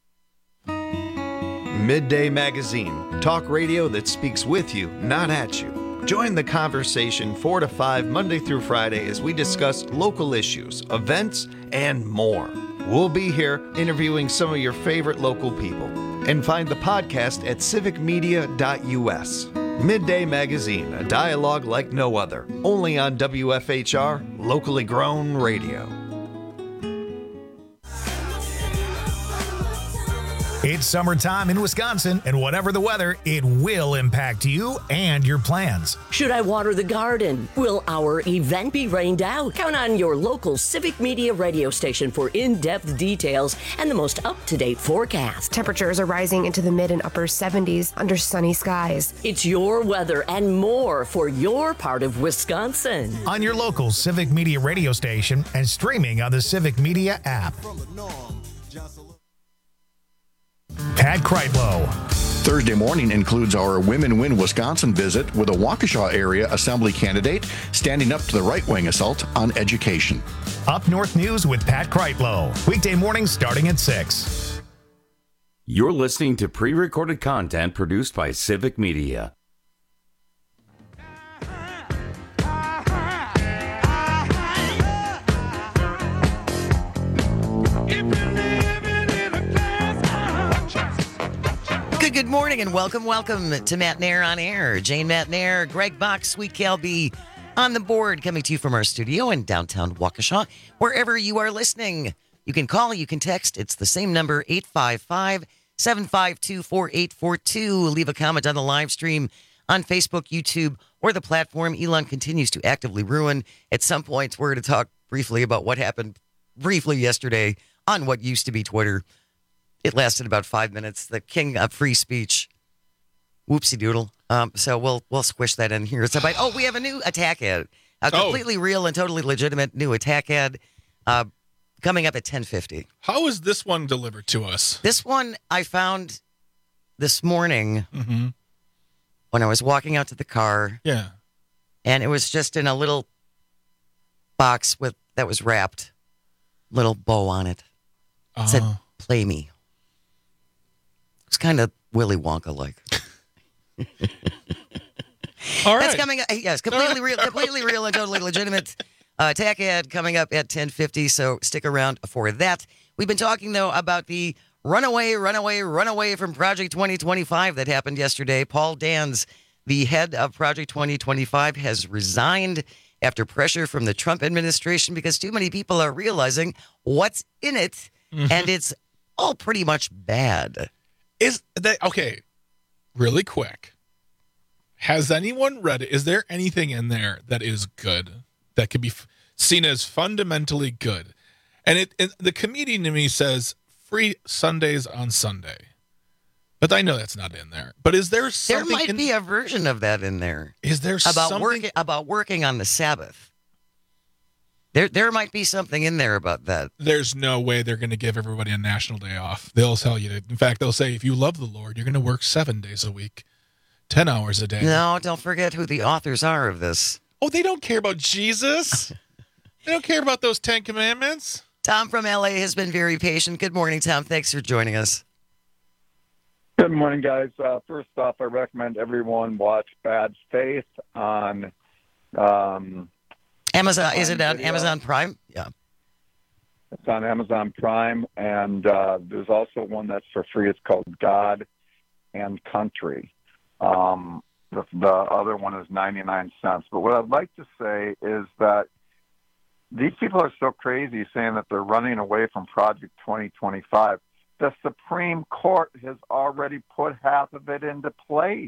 [SPEAKER 16] Midday Magazine, talk radio that speaks with you, not at you. Join the conversation four to five Monday through Friday as we discuss local issues, events, and more. We'll be here interviewing some of your favorite local people. And find the podcast at civic media dot U S. Midday Magazine, a dialogue like no other. Only on W F H R, locally grown radio.
[SPEAKER 1] It's summertime in Wisconsin, and whatever the weather, it will impact you and your plans.
[SPEAKER 26] Should I water the garden? Will our event be rained out? Count on your local Civic Media radio station for in-depth details and the most up-to-date forecast.
[SPEAKER 27] Temperatures are rising into the mid and upper seventies under sunny skies.
[SPEAKER 26] It's your weather and more for your part of Wisconsin.
[SPEAKER 1] On your local Civic Media radio station and streaming on the Civic Media app. Pat Kreitlow.
[SPEAKER 6] Thursday morning includes our Women Win Wisconsin visit with a Waukesha area assembly candidate standing up to the right-wing assault on education.
[SPEAKER 1] Up North News with Pat Kreitlow. Weekday mornings starting at six.
[SPEAKER 20] You're listening to pre-recorded content produced by Civic Media.
[SPEAKER 21] Good, good morning and welcome, welcome to Matt Nair on Air. Jane Matt Nair, Greg Bach, Sweet Cal B on the board, coming to you from our studio in downtown Waukesha. Wherever you are listening, you can call, you can text. It's the same number, eight five five, seven five two, four eight four two. Leave a comment on the live stream on Facebook, YouTube, or the platform Elon continues to actively ruin. At some point, we're going to talk briefly about what happened briefly yesterday on what used to be Twitter. It lasted about five minutes. The king of free speech. Whoopsie doodle. Um, so we'll we'll squish that in here. So, by, oh, we have a new attack ad. A completely oh. real and totally legitimate new attack ad uh, coming up at ten fifty.
[SPEAKER 22] How is this one delivered to us?
[SPEAKER 21] This one I found this morning
[SPEAKER 22] mm-hmm.
[SPEAKER 21] when I was walking out to the car.
[SPEAKER 22] Yeah.
[SPEAKER 21] And it was just in a little box with that was wrapped. Little bow on it. It uh. said, "Play me." It's kind of Willy Wonka-like.
[SPEAKER 22] All right.
[SPEAKER 21] That's coming up. Yes, completely real, completely real and totally legitimate uh, attack ad coming up at ten fifty, so stick around for that. We've been talking, though, about the runaway, runaway, runaway from Project twenty twenty-five that happened yesterday. Paul Dans, the head of Project twenty twenty-five, has resigned after pressure from the Trump administration because too many people are realizing what's in it, mm-hmm. and it's all pretty much bad.
[SPEAKER 22] Is that okay? Really quick. Has anyone read it? Is there anything in there that is good that could be f- seen as fundamentally good? And it, it the comedian to me says free Sundays on Sunday, but I know that's not in there. But is there something?
[SPEAKER 21] There might
[SPEAKER 22] in,
[SPEAKER 21] be a version of that in there.
[SPEAKER 22] Is there
[SPEAKER 21] about
[SPEAKER 22] something
[SPEAKER 21] working about working on the Sabbath? There, there might be something in there about that.
[SPEAKER 22] There's no way they're going to give everybody a national day off. They'll tell you to. In fact, they'll say if you love the Lord, you're going to work seven days a week, ten hours a day.
[SPEAKER 21] No, don't forget who the authors are of this.
[SPEAKER 22] Oh, they don't care about Jesus. They don't care about those Ten Commandments.
[SPEAKER 21] Tom from L A has been very patient. Good morning, Tom. Thanks for joining us.
[SPEAKER 4] Good morning, guys. Uh, first off, I recommend everyone watch Bad Faith on um,
[SPEAKER 21] Amazon. Is it on video. Amazon Prime? Yeah.
[SPEAKER 4] It's on Amazon Prime, and uh, there's also one that's for free. It's called God and Country. Um, the, the other one is ninety-nine cents. But what I'd like to say is that these people are so crazy saying that they're running away from Project twenty twenty-five. The Supreme Court has already put half of it into place.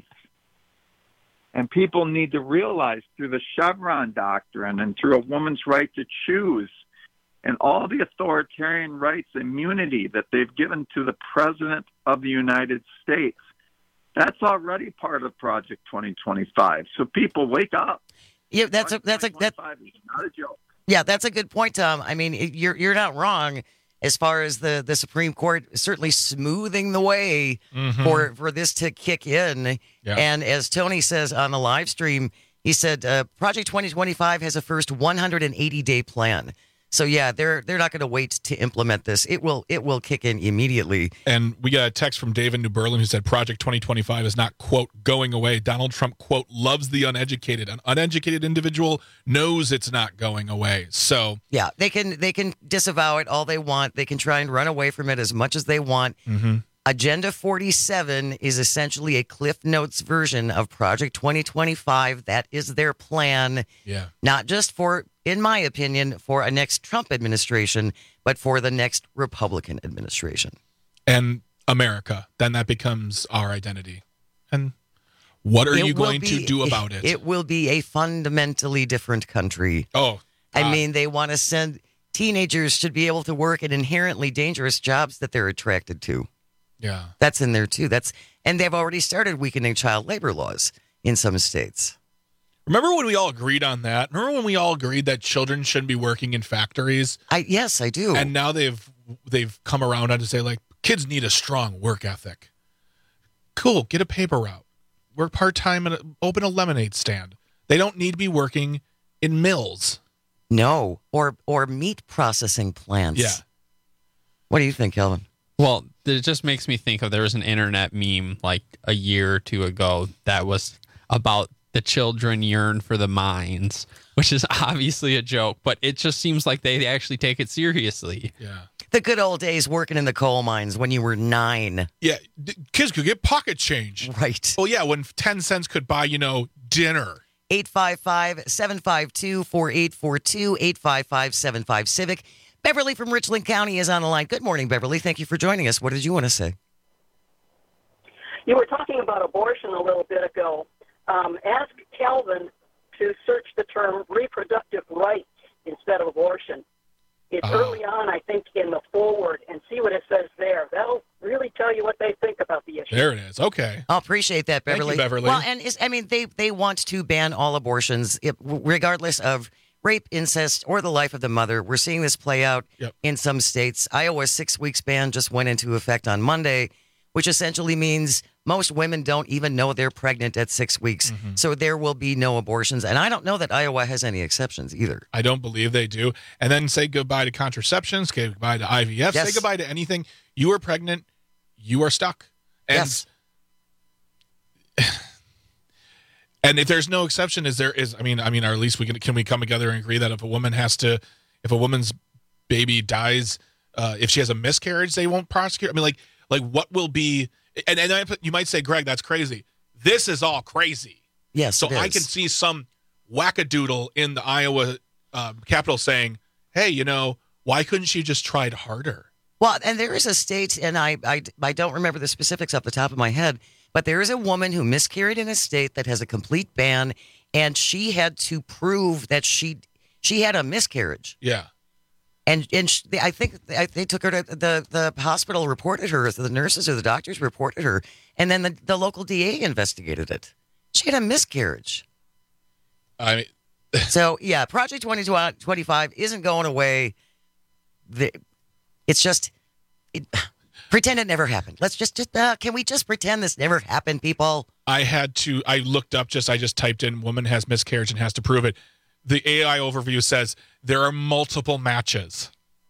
[SPEAKER 4] And people need to realize through the Chevron doctrine and through a woman's right to choose and all the authoritarian rights, immunity that they've given to the President of the United States, that's already part of Project twenty twenty-five. So people, wake up.
[SPEAKER 21] Yeah, that's a, that's a, that's
[SPEAKER 4] not a joke.
[SPEAKER 21] Yeah, that's a good point, Tom. I mean, you're you're not wrong as far as the, the Supreme Court certainly smoothing the way mm-hmm. for, for this to kick in. Yeah. And as Tony says on the live stream, he said uh, Project twenty twenty-five has a first one hundred eighty day plan. So yeah, they're they're not going to wait to implement this. It will it will kick in immediately.
[SPEAKER 22] And we got a text from David New Berlin who said Project twenty twenty-five is not, quote, going away. Donald Trump, quote, loves the uneducated. An uneducated individual knows it's not going away. So
[SPEAKER 21] yeah, they can they can disavow it all they want. They can try and run away from it as much as they want.
[SPEAKER 22] Mm-hmm.
[SPEAKER 21] Agenda forty-seven is essentially a Cliff Notes version of Project twenty twenty-five. That is their plan.
[SPEAKER 22] Yeah.
[SPEAKER 21] Not just for, in my opinion, for a next Trump administration, but for the next Republican administration.
[SPEAKER 22] And America. Then that becomes our identity. And what are
[SPEAKER 21] it
[SPEAKER 22] you going
[SPEAKER 21] be,
[SPEAKER 22] to do about it?
[SPEAKER 21] It will be a fundamentally different country.
[SPEAKER 22] Oh,
[SPEAKER 21] God. I mean, they want to send teenagers should be able to work in inherently dangerous jobs that they're attracted to.
[SPEAKER 22] Yeah.
[SPEAKER 21] That's in there, too. That's and they've already started weakening child labor laws in some states.
[SPEAKER 22] Remember when we all agreed on that? Remember when we all agreed that children shouldn't be working in factories?
[SPEAKER 21] I yes, I do.
[SPEAKER 22] And now they've they've come around on to say, like, kids need a strong work ethic. Cool, get a paper route. Work part-time and open a lemonade stand. They don't need to be working in mills.
[SPEAKER 21] No, or or meat processing plants.
[SPEAKER 22] Yeah.
[SPEAKER 21] What do you think, Kelvin?
[SPEAKER 9] Well,
[SPEAKER 5] it just makes me think of there was an internet meme like a year or two ago that was about the children yearn for the mines, which is obviously a joke, but it just seems like they actually take it seriously.
[SPEAKER 22] Yeah.
[SPEAKER 21] The good old days working in the coal mines when you were nine.
[SPEAKER 22] Yeah, d- kids could get pocket change.
[SPEAKER 21] Right.
[SPEAKER 22] Well, yeah, when ten cents could buy, you know, dinner.
[SPEAKER 21] eight five five, seven five two, four eight four two, eight five five seven five Civic. Beverly from Richland County is on the line. Good morning, Beverly. Thank you for joining us. What did you want to say?
[SPEAKER 7] You were talking about abortion a little bit ago. Um, ask Calvin to search the term reproductive rights instead of abortion. It's
[SPEAKER 22] Oh.
[SPEAKER 7] early on, I think, in the forward, and see what it says there. That'll really tell you what they think about the issue.
[SPEAKER 22] There it is. Okay.
[SPEAKER 21] I appreciate that,
[SPEAKER 22] Thank you,
[SPEAKER 21] Beverly.
[SPEAKER 22] Beverly.
[SPEAKER 21] Well, and is, I mean, they, they want to ban all abortions, it, regardless of rape, incest, or the life of the mother. We're seeing this play out
[SPEAKER 22] Yep.
[SPEAKER 21] in some states. Iowa's six weeks ban just went into effect on Monday, which essentially means most women don't even know they're pregnant at six weeks.
[SPEAKER 22] Mm-hmm.
[SPEAKER 21] So there will be no abortions. And I don't know that Iowa has any exceptions either.
[SPEAKER 22] I don't believe they do. And then say goodbye to contraception, say goodbye to I V F,
[SPEAKER 21] Yes.
[SPEAKER 22] say goodbye to anything. You are pregnant, you are stuck. And,
[SPEAKER 21] Yes.
[SPEAKER 22] and if there's no exception, is there is I mean, I mean, or at least we can can we come together and agree that if a woman has to if a woman's baby dies, uh, if she has a miscarriage, they won't prosecute. I mean, like like what will be and, and I, you might say, Greg, that's crazy. This is all crazy.
[SPEAKER 21] Yes.
[SPEAKER 22] So
[SPEAKER 21] it
[SPEAKER 22] I
[SPEAKER 21] is.
[SPEAKER 22] can see some wackadoodle in the Iowa um, Capitol saying, hey, you know, why couldn't she just tried harder?
[SPEAKER 21] Well, and there is a state, and I, I, I don't remember the specifics off the top of my head, but there is a woman who miscarried in a state that has a complete ban, and she had to prove that she she had a miscarriage.
[SPEAKER 22] Yeah.
[SPEAKER 21] And and sh they, I think they, they took her to the, the hospital, reported her, the nurses or the doctors reported her, and then the, the local D A investigated it. She had a miscarriage.
[SPEAKER 22] I mean,
[SPEAKER 21] so, yeah, Project twenty twenty-five isn't going away. The, it's just, it, pretend it never happened. Let's just, just uh, can we just pretend this never happened, people?
[SPEAKER 22] I had to, I looked up just, I just typed in woman has miscarriage and has to prove it. The A I overview says there are multiple matches.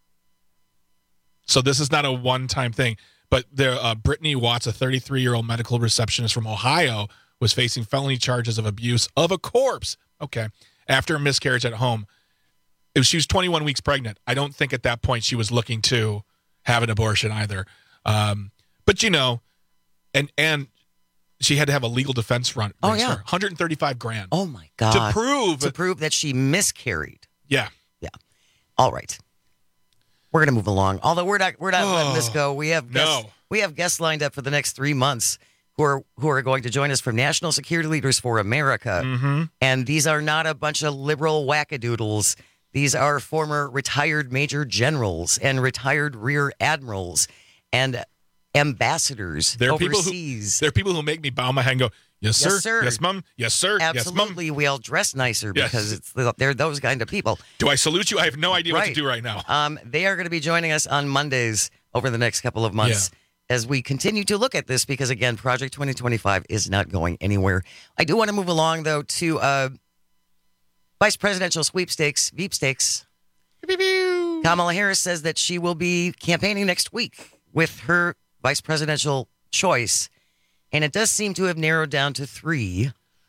[SPEAKER 22] So this is not a one-time thing. But there, uh, Brittany Watts, a thirty-three-year-old medical receptionist from Ohio, was facing felony charges of abuse of a corpse. Okay. After a miscarriage at home. If she was twenty-one weeks pregnant, I don't think at that point she was looking to have an abortion either. Um, but, you know, and and she had to have a legal defense run.
[SPEAKER 21] Oh, yeah.
[SPEAKER 22] one hundred thirty-five grand.
[SPEAKER 21] Oh, my God.
[SPEAKER 22] To prove.
[SPEAKER 21] To prove that she miscarried.
[SPEAKER 22] Yeah.
[SPEAKER 21] Yeah. All right. We're going to move along. Although we're not, we're not
[SPEAKER 22] Oh,
[SPEAKER 21] letting this go. We have guests,
[SPEAKER 22] no.
[SPEAKER 21] we have guests lined up for the next three months who are who are going to join us from National Security Leaders for America.
[SPEAKER 22] Mm-hmm.
[SPEAKER 21] And these are not a bunch of liberal wackadoodles. These are former retired major generals and retired rear admirals and ambassadors
[SPEAKER 22] There are people who
[SPEAKER 21] overseas.
[SPEAKER 22] there are people who make me bow my head and go, yes, sir.
[SPEAKER 21] Yes, sir.
[SPEAKER 22] Yes, mom. Yes, sir. Yes, mom.
[SPEAKER 21] Absolutely, we all dress nicer
[SPEAKER 22] Yes.
[SPEAKER 21] because it's they're those kind of people.
[SPEAKER 22] Do I salute you? I have no idea what
[SPEAKER 21] Right.
[SPEAKER 22] to do right now.
[SPEAKER 21] Um, they are going to be joining us on Mondays over the next couple of months as we continue to look at this because, again, Project twenty twenty-five is not going anywhere. I do want to move along, though, to uh, Vice Presidential Sweepstakes, Veepstakes. Kamala Harris says that she will be campaigning next week with her vice presidential choice, and it does seem to have narrowed down to three.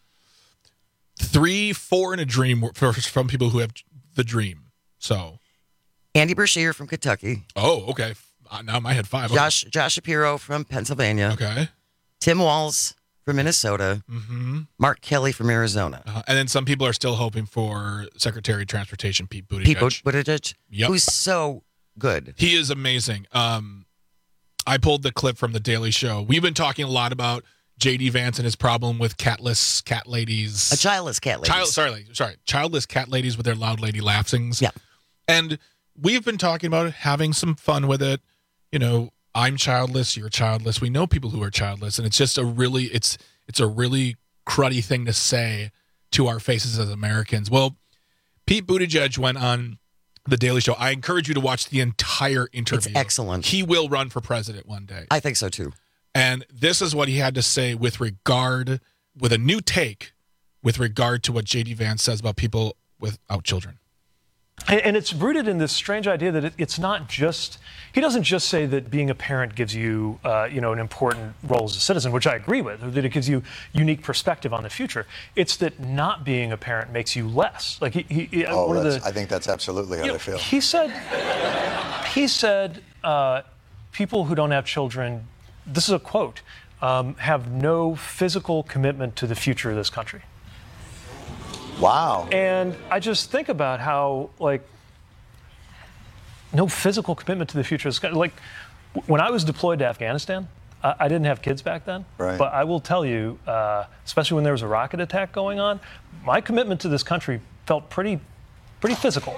[SPEAKER 22] Three, four, and a dream for, from people who have the dream. So,
[SPEAKER 21] Andy Beshear from Kentucky.
[SPEAKER 22] oh, okay. Uh, Now I had five.
[SPEAKER 21] Josh Josh Shapiro from Pennsylvania.
[SPEAKER 22] Okay.
[SPEAKER 21] Tim Walz from Minnesota.
[SPEAKER 22] Mm-hmm.
[SPEAKER 21] Mark Kelly from Arizona.
[SPEAKER 22] Uh, and then some people are still hoping for Secretary of Transportation Pete Buttigieg.
[SPEAKER 21] Pete Buttigieg,
[SPEAKER 22] Yep.
[SPEAKER 21] who's so good.
[SPEAKER 22] He is amazing. Um, I pulled the clip from The Daily Show. We've been talking a lot about J D Vance and his problem with catless cat ladies.
[SPEAKER 21] A childless cat lady.
[SPEAKER 22] Child, sorry, sorry, childless cat ladies with their loud lady laughings.
[SPEAKER 21] Yeah.
[SPEAKER 22] And we've been talking about having some fun with it. You know, I'm childless, you're childless. We know people who are childless, and it's just a really, it's it's a really cruddy thing to say to our faces as Americans. Well, Pete Buttigieg went on The Daily Show. I encourage you to watch the entire interview.
[SPEAKER 21] It's excellent.
[SPEAKER 22] He will run for president one day.
[SPEAKER 21] I think so too.
[SPEAKER 22] And this is what he had to say with regard, with a new take, with regard to what J D Vance says about people without children.
[SPEAKER 8] And, and it's rooted in this strange idea that it, it's not just, he doesn't just say that being a parent gives you, uh, you know, an important role as a citizen, which I agree with, or that it gives you unique perspective on the future. It's that not being a parent makes you less. Like he, he
[SPEAKER 10] oh,
[SPEAKER 8] one of
[SPEAKER 10] that's,
[SPEAKER 8] the,
[SPEAKER 10] I think that's absolutely how
[SPEAKER 8] you
[SPEAKER 10] they
[SPEAKER 8] know,
[SPEAKER 10] feel.
[SPEAKER 8] He said, he said, uh, people who don't have children, this is a quote, um, have no physical commitment to the future of this country.
[SPEAKER 10] Wow.
[SPEAKER 8] And I just think about how, like, no physical commitment to the future. Like, when I was deployed to Afghanistan, I, I didn't have kids back then.
[SPEAKER 10] Right.
[SPEAKER 8] But I will tell you, uh, especially when there was a rocket attack going on, my commitment to this country felt pretty, pretty physical.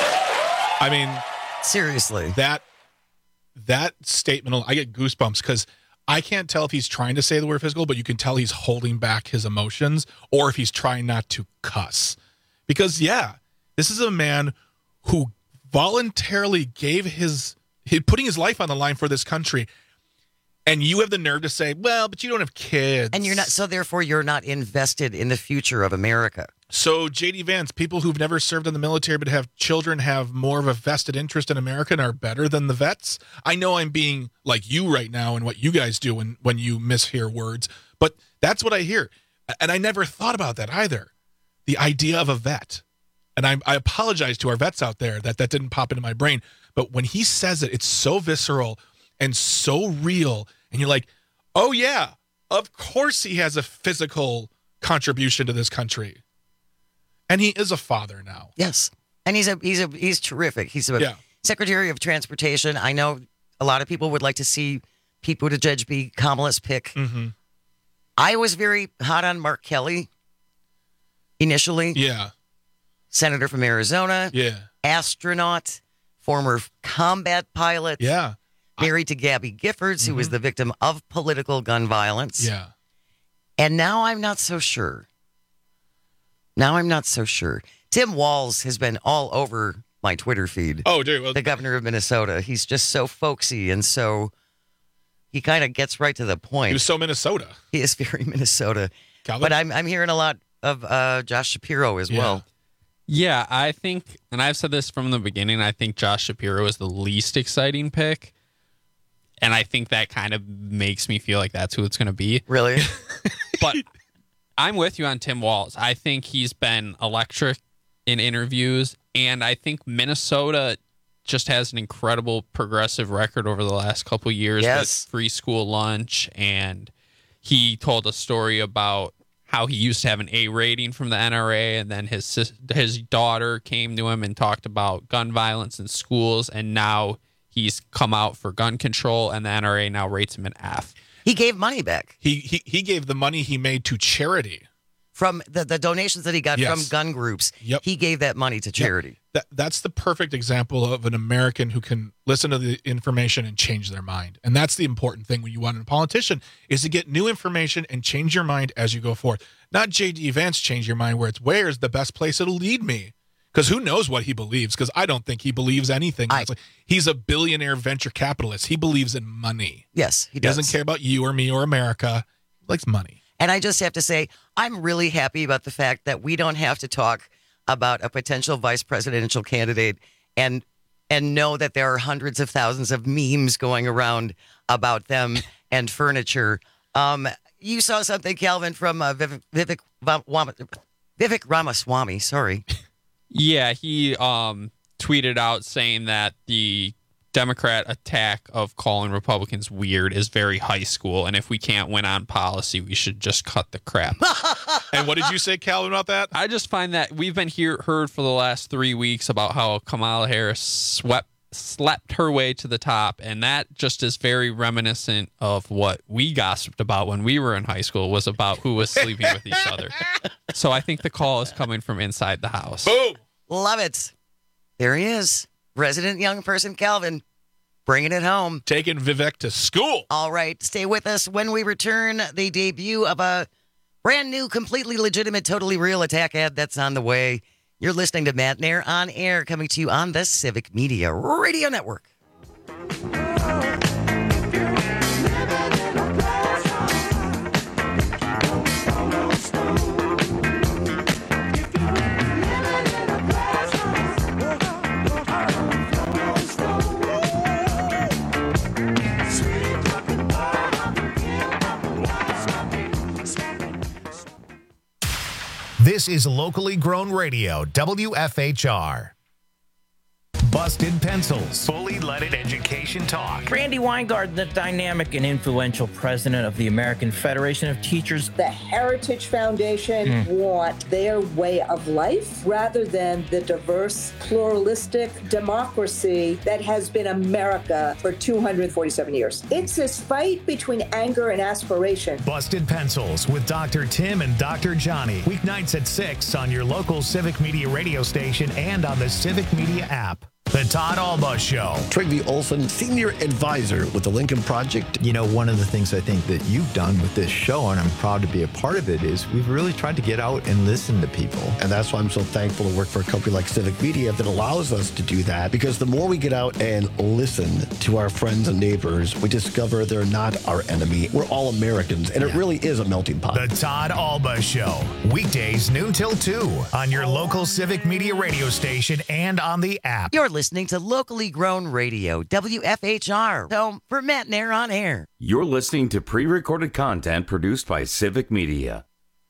[SPEAKER 22] I mean,
[SPEAKER 21] seriously,
[SPEAKER 22] that that statement, I get goosebumps because I can't tell if he's trying to say the word physical, but you can tell he's holding back his emotions, or if he's trying not to cuss. Because, yeah, this is a man who voluntarily gave his, his putting his life on the line for this country, and you have the nerve to say, well, but you don't have kids.
[SPEAKER 21] And you're not, so therefore you're not invested in the future of America.
[SPEAKER 22] So, J D Vance, people who've never served in the military but have children have more of a vested interest in America and are better than the vets? I know I'm being like you right now and what you guys do when, when you mishear words, but that's what I hear. And I never thought about that either. The idea of a vet. And I, I apologize to our vets out there that that didn't pop into my brain. But when he says it, it's so visceral and so real. And you're like, oh, yeah, of course he has a physical contribution to this country. And he is a father now.
[SPEAKER 21] Yes. And he's a he's a he's terrific. He's a
[SPEAKER 22] yeah.
[SPEAKER 21] Secretary of Transportation. I know a lot of people would like to see Pete Buttigieg be Kamala's pick.
[SPEAKER 22] Mm-hmm.
[SPEAKER 21] I was very hot on Mark Kelly initially.
[SPEAKER 22] Yeah.
[SPEAKER 21] Senator from Arizona.
[SPEAKER 22] Yeah.
[SPEAKER 21] Astronaut. Former combat pilot.
[SPEAKER 22] Yeah.
[SPEAKER 21] Married to Gabby Giffords, mm-hmm. who was the victim of political gun violence.
[SPEAKER 22] Yeah.
[SPEAKER 21] And now I'm not so sure. Now I'm not so sure. Tim Walz has been all over my Twitter feed.
[SPEAKER 22] Oh, dude. Well,
[SPEAKER 21] the governor of Minnesota. He's just so folksy and so he kind of gets right to the point.
[SPEAKER 22] He was so Minnesota.
[SPEAKER 21] He is very Minnesota.
[SPEAKER 22] Calvin?
[SPEAKER 21] But I'm I'm hearing a lot of uh, Josh Shapiro as
[SPEAKER 22] yeah.
[SPEAKER 21] well.
[SPEAKER 5] Yeah, I think, and I've said this from the beginning, I think Josh Shapiro is the least exciting pick. And I think that kind of makes me feel like that's who it's going to be.
[SPEAKER 21] Really?
[SPEAKER 5] But I'm with you on Tim Walz. I think he's been electric in interviews, and I think Minnesota just has an incredible progressive record over the last couple of years
[SPEAKER 21] yes.
[SPEAKER 5] with free school lunch, and he told a story about how he used to have an A rating from the N R A, and then his sis- his daughter came to him and talked about gun violence in schools, and now he's come out for gun control, and the N R A now rates him an F.
[SPEAKER 21] He gave money back.
[SPEAKER 22] He he he gave the money he made to charity.
[SPEAKER 21] From the, the donations that he got
[SPEAKER 22] yes.
[SPEAKER 21] from gun groups,
[SPEAKER 22] yep.
[SPEAKER 21] he gave that money to charity.
[SPEAKER 22] Yep. That That's the perfect example of an American who can listen to the information and change their mind. And that's the important thing when you want a politician, is to get new information and change your mind as you go forth. Not J D Vance change your mind where it's where's the best place it'll lead me. Because who knows what he believes? Because I don't think he believes anything. I, He's a billionaire venture capitalist. He believes in money.
[SPEAKER 21] Yes, he,
[SPEAKER 22] he
[SPEAKER 21] does.
[SPEAKER 22] doesn't care about you or me or America. He likes money.
[SPEAKER 21] And I just have to say, I'm really happy about the fact that we don't have to talk about a potential vice presidential candidate and and know that there are hundreds of thousands of memes going around about them and furniture. Um, you saw something, Calvin, from uh, Vivek, Vivek, Vivek Ramaswamy. Sorry.
[SPEAKER 5] Yeah, he um, tweeted out saying that the Democrat attack of calling Republicans weird is very high school, and if we can't win on policy, we should just cut the crap.
[SPEAKER 22] And what did you say, Calvin, about that?
[SPEAKER 5] I just find that we've been here heard for the last three weeks about how Kamala Harris swept slept her way to the top, and that just is very reminiscent of what we gossiped about when we were in high school, was about who was sleeping with each other. So I think the call is coming from inside the house.
[SPEAKER 22] Boom!
[SPEAKER 21] Love it. There he is. Resident young person Calvin, bringing it home.
[SPEAKER 22] Taking Vivek to school.
[SPEAKER 21] All right, stay with us. When we return, the debut of a brand new, completely legitimate, totally real attack ad that's on the way. You're listening to Matt Nair on Air, coming to you on the Civic Media Radio Network.
[SPEAKER 1] This is locally grown radio, W F H R. Busted Pencils, fully leaded education talk.
[SPEAKER 10] Randy Weingarten, the dynamic and influential president of the American Federation of Teachers.
[SPEAKER 15] The Heritage Foundation mm. want their way of life rather than the diverse, pluralistic democracy that has been America for two hundred forty-seven years. It's this fight between anger and aspiration.
[SPEAKER 1] Busted Pencils with Doctor Tim and Doctor Johnny. Weeknights at six on your local Civic Media radio station and on the Civic Media app. The Todd Alba Show.
[SPEAKER 17] Trygve Olson, Senior Advisor with the Lincoln Project.
[SPEAKER 19] You know, one of the things I think that you've done with this show, and I'm proud to be a part of it, is we've really tried to get out and listen to people.
[SPEAKER 17] And that's why I'm so thankful to work for a company like Civic Media that allows us to do that. Because the more we get out and listen to our friends and neighbors, we discover they're not our enemy. We're all Americans, and yeah. it really is a melting pot.
[SPEAKER 1] The Todd Alba Show. Weekdays noon till two on your local Civic Media radio station and on the app.
[SPEAKER 21] You're listening to locally grown radio, W F H R, home for Matt Nair on air.
[SPEAKER 20] You're listening to pre-recorded content produced by Civic Media.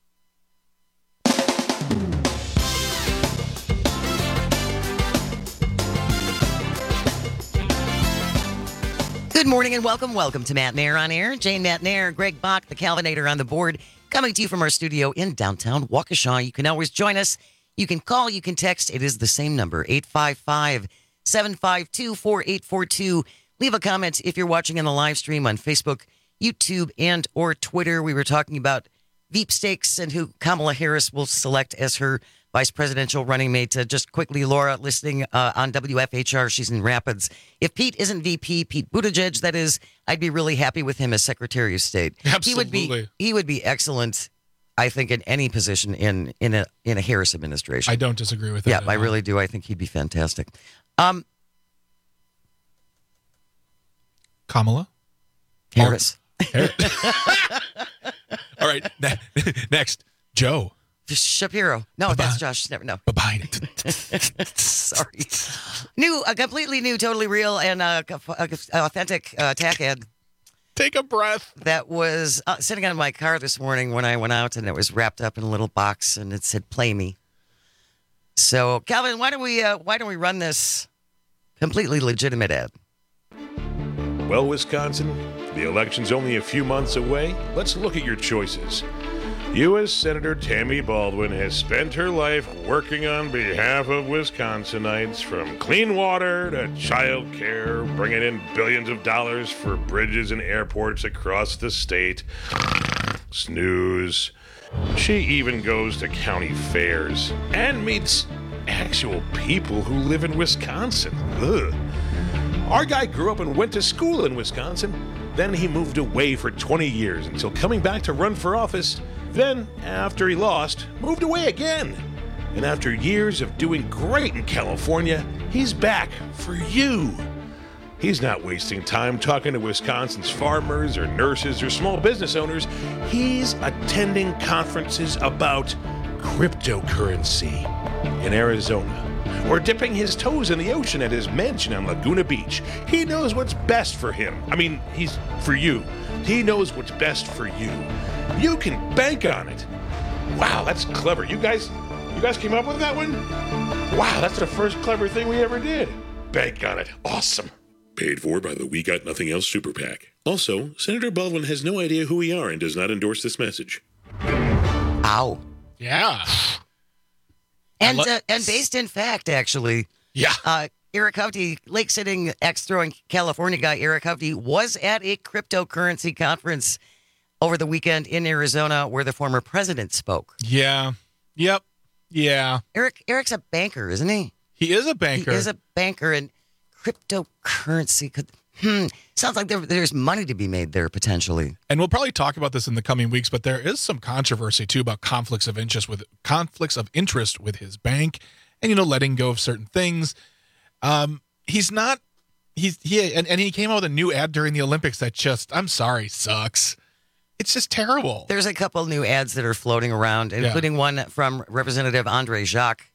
[SPEAKER 21] Good morning and welcome. Welcome to Matt Nair on air. Jane Matt Nair, Greg Bach, the Calvinator on the board, coming to you from our studio in downtown Waukesha. You can always join us. You can call, you can text. It is the same number, eight five five, seven five two, four eight four two. Leave a comment if you're watching on the live stream on Facebook, YouTube, and or Twitter. We were talking about Veep Stakes and who Kamala Harris will select as her vice presidential running mate. Uh, just quickly, Laura, listening uh, on W F H R, she's in Rapids. If Pete isn't V P, Pete Buttigieg, that is, I'd be really happy with him as Secretary of State.
[SPEAKER 22] Absolutely.
[SPEAKER 21] He would be, he would be excellent, I think, in any position in in a in a Harris administration.
[SPEAKER 22] I don't disagree with that.
[SPEAKER 21] Yeah, I all. really do. I think he'd be fantastic. Um,
[SPEAKER 22] Kamala
[SPEAKER 21] Harris.
[SPEAKER 22] Harris. All right. Ne- next, Joe
[SPEAKER 21] Shapiro. No, Bye-bye. That's Josh. Never know.
[SPEAKER 22] Bye-bye.
[SPEAKER 21] Sorry. New, a completely new, totally real, and uh, authentic uh, tack ad.
[SPEAKER 22] Take a breath.
[SPEAKER 21] That was uh, sitting on my car this morning when I went out, and it was wrapped up in a little box, and it said "Play Me." So, Calvin, why don't we uh, why don't we run this completely legitimate ad?
[SPEAKER 23] Well, Wisconsin, the election's only a few months away. Let's look at your choices. U S Senator Tammy Baldwin has spent her life working on behalf of Wisconsinites, from clean water to child care, bringing in billions of dollars for bridges and airports across the state. Snooze. She even goes to county fairs and meets actual people who live in Wisconsin. Ugh. Our guy grew up and went to school in Wisconsin. Then he moved away for twenty years until coming back to run for office. Then, after he lost, moved away again. And after years of doing great in California, he's back for you. He's not wasting time talking to Wisconsin's farmers or nurses or small business owners. He's attending conferences about cryptocurrency in Arizona, or dipping his toes in the ocean at his mansion on Laguna Beach. He knows what's best for him. I mean, he's for you. He knows what's best for you. You can bank on it. Wow, that's clever. You guys, you guys came up with that one? Wow, that's the first clever thing we ever did. Bank on it. Awesome.
[SPEAKER 24] Paid for by the We Got Nothing Else Super PAC. Also, Senator Baldwin has no idea who we are and does not endorse this message.
[SPEAKER 21] Ow.
[SPEAKER 22] Yeah.
[SPEAKER 21] And uh, and based in fact, actually.
[SPEAKER 22] Yeah.
[SPEAKER 21] Uh, Eric Hovde, lake-sitting, axe-throwing California guy Eric Hovde, was at a cryptocurrency conference over the weekend in Arizona where the former president spoke.
[SPEAKER 22] Yeah. Yep. Yeah.
[SPEAKER 21] Eric Eric's a banker, isn't he?
[SPEAKER 22] He is a banker.
[SPEAKER 21] He is a banker, and cryptocurrency could... Hmm. Sounds like there, there's money to be made there, potentially.
[SPEAKER 22] And we'll probably talk about this in the coming weeks, but there is some controversy, too, about conflicts of interest with conflicts of interest with his bank and, you know, letting go of certain things. Um, he's not... He's he and, and he came out with a new ad during the Olympics that just, I'm sorry, sucks. It's just terrible.
[SPEAKER 21] There's a couple new ads that are floating around, including yeah. one from Representative Andre Jacques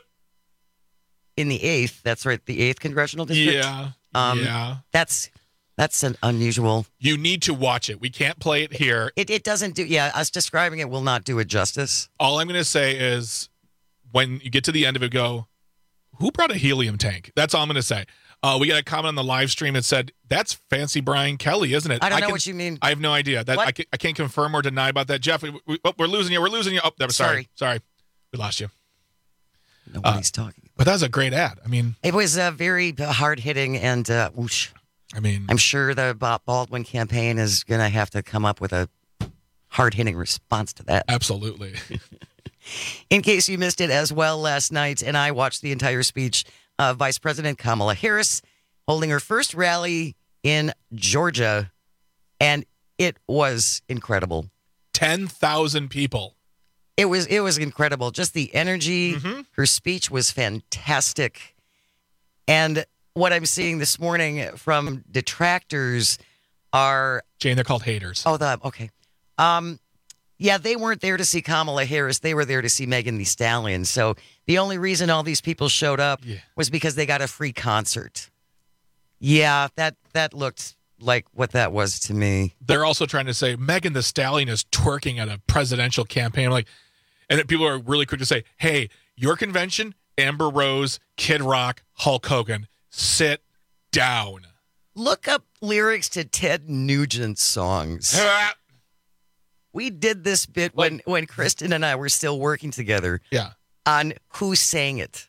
[SPEAKER 21] in the eighth. That's right, the eighth Congressional District.
[SPEAKER 22] Yeah.
[SPEAKER 21] Um,
[SPEAKER 22] yeah.
[SPEAKER 21] That's That's an unusual.
[SPEAKER 22] You need to watch it. We can't play it here.
[SPEAKER 21] It, it doesn't do, yeah, us describing it will not do it justice.
[SPEAKER 22] All I'm going to say is when you get to the end of it, go, who brought a helium tank? That's all I'm going to say. Uh, we got a comment on the live stream that said, that's fancy Brian Kelly, isn't it?
[SPEAKER 21] I don't know
[SPEAKER 22] can,
[SPEAKER 21] what you mean.
[SPEAKER 22] I have no idea. That I, can, I can't confirm or deny about that. Jeff, we, we, oh, we're losing you. We're losing you. Oh, sorry. Sorry. Sorry. We lost you.
[SPEAKER 21] Nobody's uh, talking.
[SPEAKER 22] But that was a great ad. I mean,
[SPEAKER 21] it was uh, very hard-hitting and uh, whoosh.
[SPEAKER 22] I mean,
[SPEAKER 21] I'm sure the Baldwin campaign is going to have to come up with a hard-hitting response to that.
[SPEAKER 22] Absolutely.
[SPEAKER 21] In case you missed it as well last night, and I watched the entire speech of Vice President Kamala Harris holding her first rally in Georgia, and it was incredible.
[SPEAKER 22] ten thousand people.
[SPEAKER 21] It was it was incredible. Just the energy.
[SPEAKER 22] Mm-hmm.
[SPEAKER 21] Her speech was fantastic. And what I'm seeing this morning from detractors are...
[SPEAKER 22] Jane, they're called haters.
[SPEAKER 21] Oh, the, okay. Um, yeah, they weren't there to see Kamala Harris. They were there to see Megan Thee Stallion. So the only reason all these people showed up
[SPEAKER 22] yeah.
[SPEAKER 21] was because they got a free concert. Yeah, that that looked like what that was to me.
[SPEAKER 22] They're also trying to say Megan Thee Stallion is twerking at a presidential campaign. I'm like, and then people are really quick to say, hey, your convention, Amber Rose, Kid Rock, Hulk Hogan, sit down.
[SPEAKER 21] Look up lyrics to Ted Nugent's songs. We did this bit when, when Kristen and I were still working together.
[SPEAKER 22] Yeah.
[SPEAKER 21] On Who Sang It.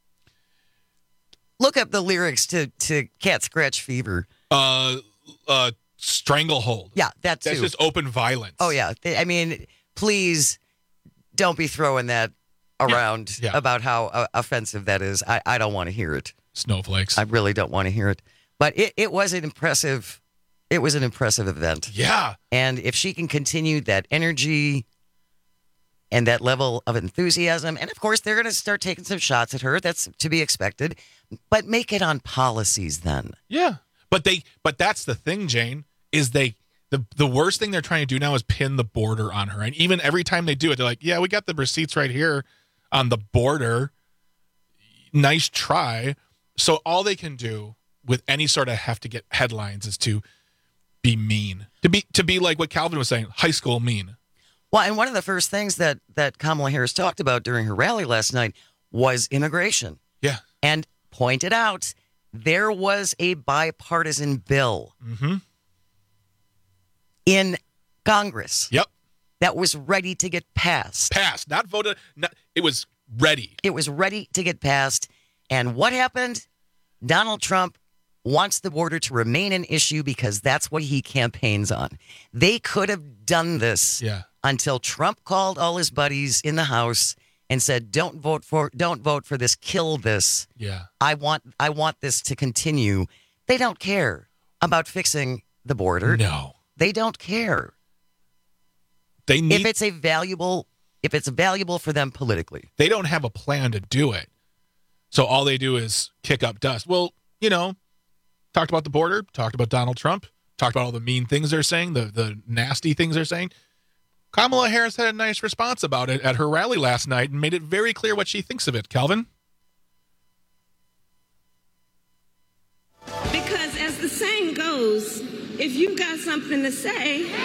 [SPEAKER 21] Look up the lyrics to, to Cat Scratch Fever.
[SPEAKER 22] Uh, uh, Stranglehold.
[SPEAKER 21] Yeah, that too.
[SPEAKER 22] That's just open violence.
[SPEAKER 21] Oh, yeah. I mean, please don't be throwing that around
[SPEAKER 22] yeah. Yeah.
[SPEAKER 21] about how uh, offensive that is. I, I don't want to hear it.
[SPEAKER 22] Snowflakes.
[SPEAKER 21] I really don't want to hear it. But it, it was an impressive, it was an impressive event.
[SPEAKER 22] Yeah.
[SPEAKER 21] And if she can continue that energy and that level of enthusiasm, and of course they're going to start taking some shots at her. That's to be expected. But make it on policies then.
[SPEAKER 22] Yeah. But they, but that's the thing, Jane, is they, the, the worst thing they're trying to do now is pin the border on her. And even every time they do it, they're like, yeah, we got the receipts right here on the border. Nice try. So all they can do with any sort of have to get headlines is to be mean, to be, to be like what Calvin was saying, high school mean.
[SPEAKER 21] Well, and one of the first things that, that Kamala Harris talked about during her rally last night was immigration.
[SPEAKER 22] Yeah.
[SPEAKER 21] And pointed out there was a bipartisan bill
[SPEAKER 22] mm-hmm.
[SPEAKER 21] in Congress.
[SPEAKER 22] Yep.
[SPEAKER 21] That was ready to get passed.
[SPEAKER 22] Passed, not voted. Not, it was ready.
[SPEAKER 21] It was ready to get passed. And what happened? Donald Trump wants the border to remain an issue because that's what he campaigns on. They could have done this
[SPEAKER 22] yeah.
[SPEAKER 21] until Trump called all his buddies in the House and said, "Don't vote for, don't vote for this. Kill this.
[SPEAKER 22] Yeah,
[SPEAKER 21] I want, I want this to continue." They don't care about fixing the border.
[SPEAKER 22] No,
[SPEAKER 21] they don't care.
[SPEAKER 22] They need,
[SPEAKER 21] if it's a valuable, if it's valuable for them politically.
[SPEAKER 22] They don't have a plan to do it. So all they do is kick up dust. Well, you know, talked about the border, talked about Donald Trump, talked about all the mean things they're saying, the the nasty things they're saying. Kamala Harris had a nice response about it at her rally last night and made it very clear what she thinks of it. Calvin?
[SPEAKER 2] Because as the saying goes, if you've got something to say, say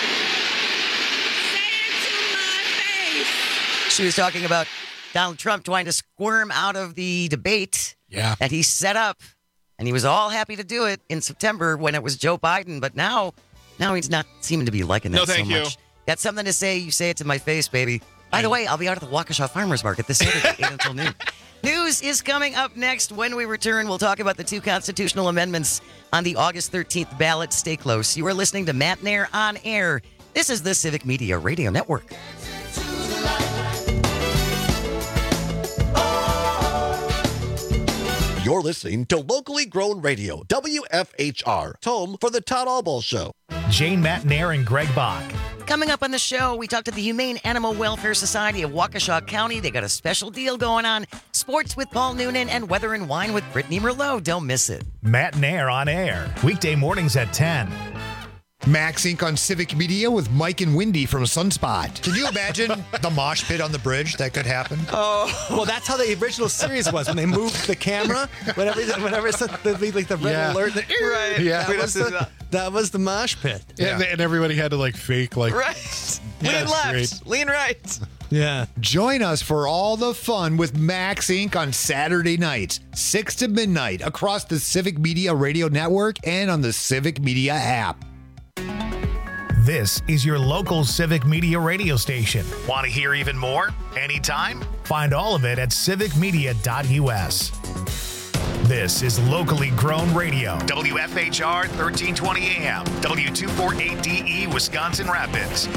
[SPEAKER 2] it to my face.
[SPEAKER 21] She was talking about Donald Trump trying to squirm out of the debate
[SPEAKER 22] yeah.
[SPEAKER 21] that he set up. And he was all happy to do it in September when it was Joe Biden. But now, now he's not seeming to be liking that
[SPEAKER 22] no, thank
[SPEAKER 21] so
[SPEAKER 22] you.
[SPEAKER 21] much. Got something to say, you say it to my face, baby. By the way, I'll be out at the Waukesha Farmers Market this Saturday, eight until noon. News is coming up next. When we return, we'll talk about the two constitutional amendments on the August thirteenth ballot. Stay close. You are listening to Matt Nair on Air. This is the Civic Media Radio Network.
[SPEAKER 17] You're listening to locally grown radio, W F H R, home for the Todd Albaugh Show.
[SPEAKER 1] Jane, Matt Nair, and Greg Bach.
[SPEAKER 21] Coming up on the show, we talk to the Humane Animal Welfare Society of Waukesha County. They got a special deal going on. Sports with Paul Noonan and Weather and Wine with Brittany Merlot. Don't miss it.
[SPEAKER 1] Matt Nair on Air, weekday mornings at ten.
[SPEAKER 3] Max Incorporated on Civic Media with Mike and Wendy from Sunspot.
[SPEAKER 11] Can you imagine the mosh pit on the bridge? That could happen.
[SPEAKER 12] Oh, well, that's how the original series was when they moved the camera. Whenever, whenever it's the, the, like the red
[SPEAKER 22] Yeah.
[SPEAKER 12] alert, the,
[SPEAKER 22] Right.
[SPEAKER 12] That
[SPEAKER 22] We'd
[SPEAKER 12] was
[SPEAKER 22] have to-
[SPEAKER 12] the, that was the mosh pit.
[SPEAKER 22] Yeah. And, and everybody had to like fake like
[SPEAKER 12] Right.
[SPEAKER 22] Yeah,
[SPEAKER 12] Lean left.
[SPEAKER 22] great.
[SPEAKER 12] Lean right.
[SPEAKER 3] Yeah. Join us for all the fun with Max Incorporated on Saturday nights, six to midnight, across the Civic Media Radio Network and on the Civic Media app.
[SPEAKER 1] This is your local Civic Media radio station. Want to hear even more? Anytime? Find all of it at civic media dot U S. This is locally grown radio. W F H R thirteen twenty A M, W two forty-eight D E, Wisconsin Rapids.